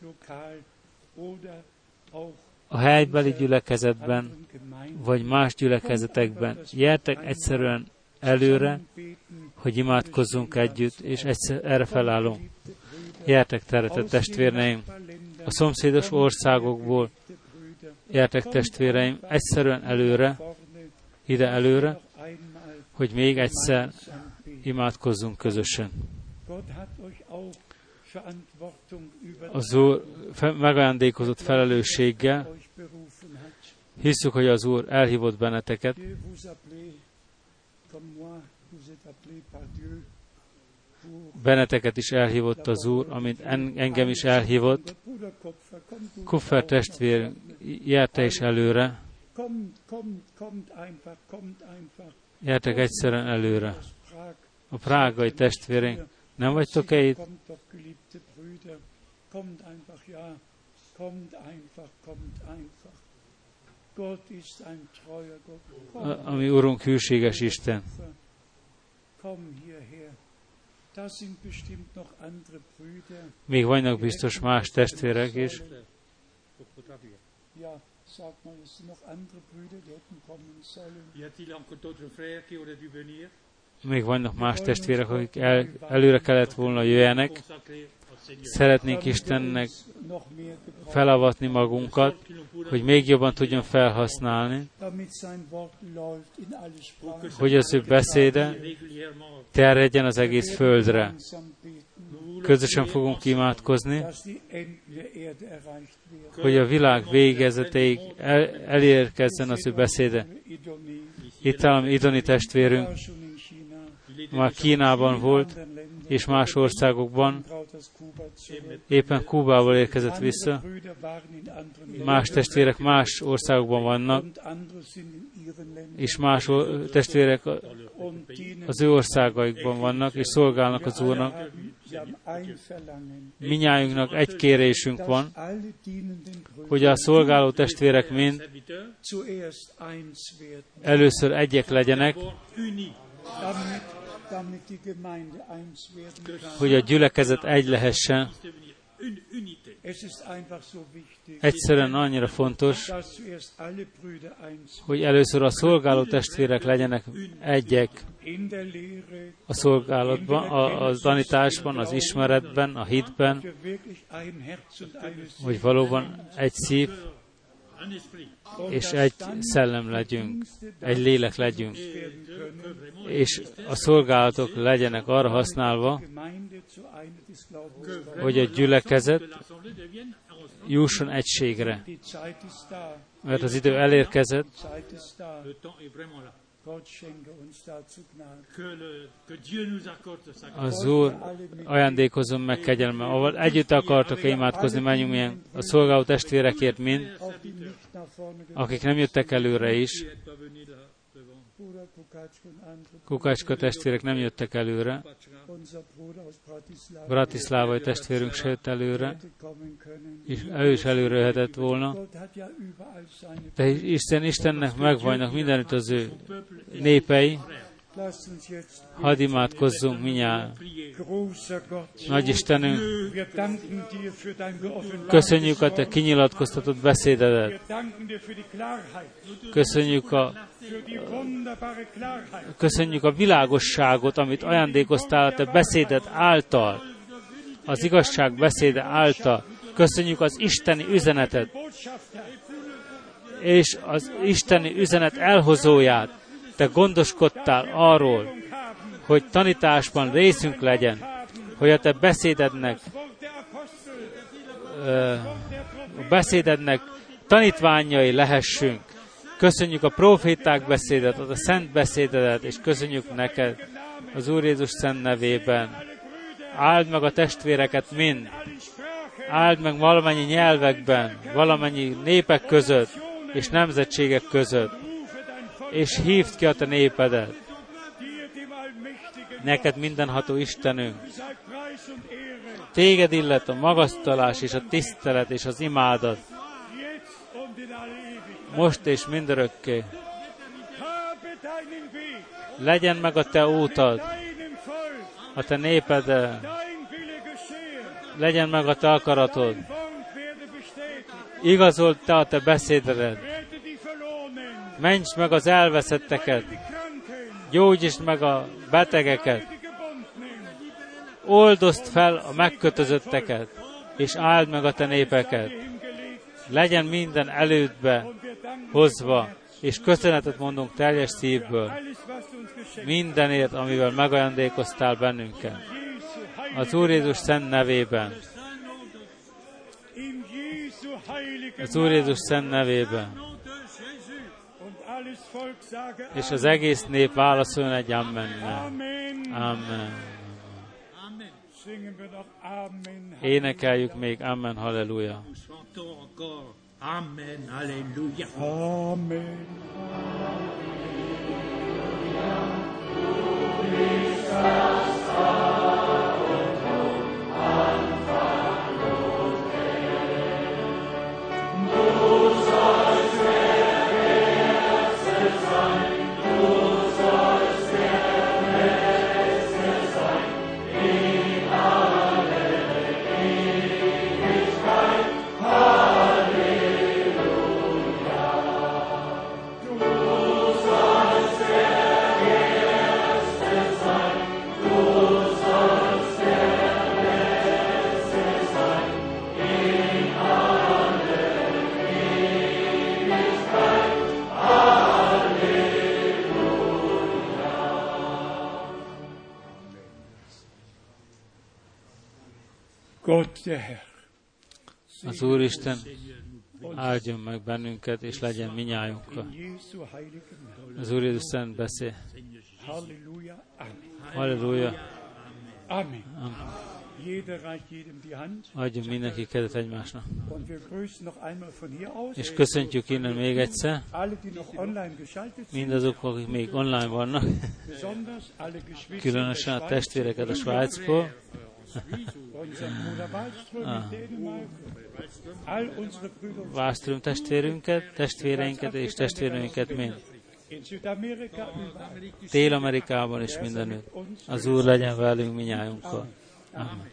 a helybeli gyülekezetben, vagy más gyülekezetekben. Gyertek egyszerűen előre, hogy imádkozzunk együtt, és erre felállunk. Gyertek, szeretett testvérneim, a szomszédos országokból, gyertek testvéreim, egyszerűen előre, ide előre, hogy még egyszer imádkozzunk közösen. Az Úr megajándékozott felelősséggel, hiszük, hogy az Úr elhívott benneteket, benneteket is elhívott az Úr, amint engem is elhívott. Kupfer testvér, gyertek is előre. Gyertek egyszerűen előre. A prágai testvéreink, nem vagytok-e itt? A mi Urunk hűséges Isten. Még vannak biztos más testvérek is. Még vannak más testvérek, akik előre kellett volna jöjjenek. Szeretnénk Istennek felavatni magunkat, hogy még jobban tudjon felhasználni, hogy az ő beszéde terjedjen az egész földre. Közösen fogunk imádkozni, hogy a világ végezetéig elérkezzen az ő beszéde. Itt áll Idoni testvérünk, már Kínában volt, és más országokban, éppen Kubából érkezett vissza. Más testvérek más országokban vannak, és más testvérek az ő országaikban vannak, és szolgálnak az Úrnak. Minnyájunknak egy kérésünk van, hogy a szolgáló testvérek mind először egyek legyenek, hogy a gyülekezet egy lehessen. Egyszerűen annyira fontos, hogy először a szolgáló testvérek legyenek egyek a szolgálatban, a tanításban, az ismeretben, a hitben, hogy valóban egy szív és egy szellem legyünk, egy lélek legyünk, és a szolgálatok legyenek arra használva, hogy a gyülekezet jusson egységre. mert az idő elérkezett. Zeit ist da. Le temps est vraiment là. Gott schenke uns dazu Gnade. Que Dieu nous accorde sa grâce. Az Úr ajándékozom meg kegyelme, ahol együtt akartok imádkozni, menjünk milyen a szolgáló testvérekért mind, Auch die nicht nach vorne gekommen akik nem jöttek előre is. Qui est pas venu là devant. Bruder Kukatschko und andere. Kukácska testvérek nem jöttek előre. Unser Bruder aus Bratislava. Bratislávai testvérünk se jött előre, Hätte kommen können. és ő is előre jöhetett volna. Gott hat ja überall seine. De Istennek megvannak mindenütt az ő népei. Lasst uns jetzt Hadd imádkozzunk minnyáján. großer Gott. Nagy Istenünk, Wir danken dir für dein geoffenbartes köszönjük a te Wort. kinyilatkoztatott beszédedet. Wir danken dir für die Klarheit, Köszönjük a világosságot, amit ajándékoztál a te beszéded által, az igazság beszéde által. Köszönjük az isteni üzenetet, és az isteni üzenet elhozóját. Te gondoskodtál arról, hogy tanításban részünk legyen, hogy a te beszédednek tanítványai lehessünk. Köszönjük a proféták beszédet, a szent beszédedet, és köszönjük neked az Úr Jézus szent nevében. Áld meg a testvéreket mind. Áld meg valamennyi nyelvekben, valamennyi népek között, és nemzetségek között. És hívd ki a te népedet. Neked mindenható Istenünk. Téged illet a magasztalás és a tisztelet és az imádat. Most és mindörökké. Legyen meg a te útad, a te népeddel. Legyen meg a te akaratod. Igazold te a te beszédedet. Mentsd meg az elveszetteket. Gyógyítsd meg a betegeket. Oldozd fel a megkötözötteket, és áld meg a te népeket. Legyen minden elődbe hozva, és köszönetet mondunk teljes szívből mindenért, amivel megajándékoztál bennünket. Az Úr Jézus szent nevében. Az Úr Jézus szent nevében. És az egész nép válaszoljon egy ammennel. Amen. Énekeljük még amen, halleluja. Amen, halleluja. Amen. Az Úristen áldjon meg bennünket, és legyen minnyájunkkal. Az Úr Jézus szent beszél. Halleluja. Amen. Amen. Jeder reicht jedem die Hand. Adjon mindenki kezet egymásnak. Und wir grüßen noch einmal von hier aus. És köszöntjük innen még egyszer Alle, die noch online geschaltet sind. mindazok, akik még online vannak, Besonders alle Geschwister különösen a der Schweiz, testvéreket a Svájcból, unser Bruder Wallström in Dänemark. All unsere Brüder und Wallström testvéreinket és testvéreinket mind. in Südamerika überall. Dél-Amerikában is mindenütt. Az Úr legyen velünk minnyájunkkal. Amen.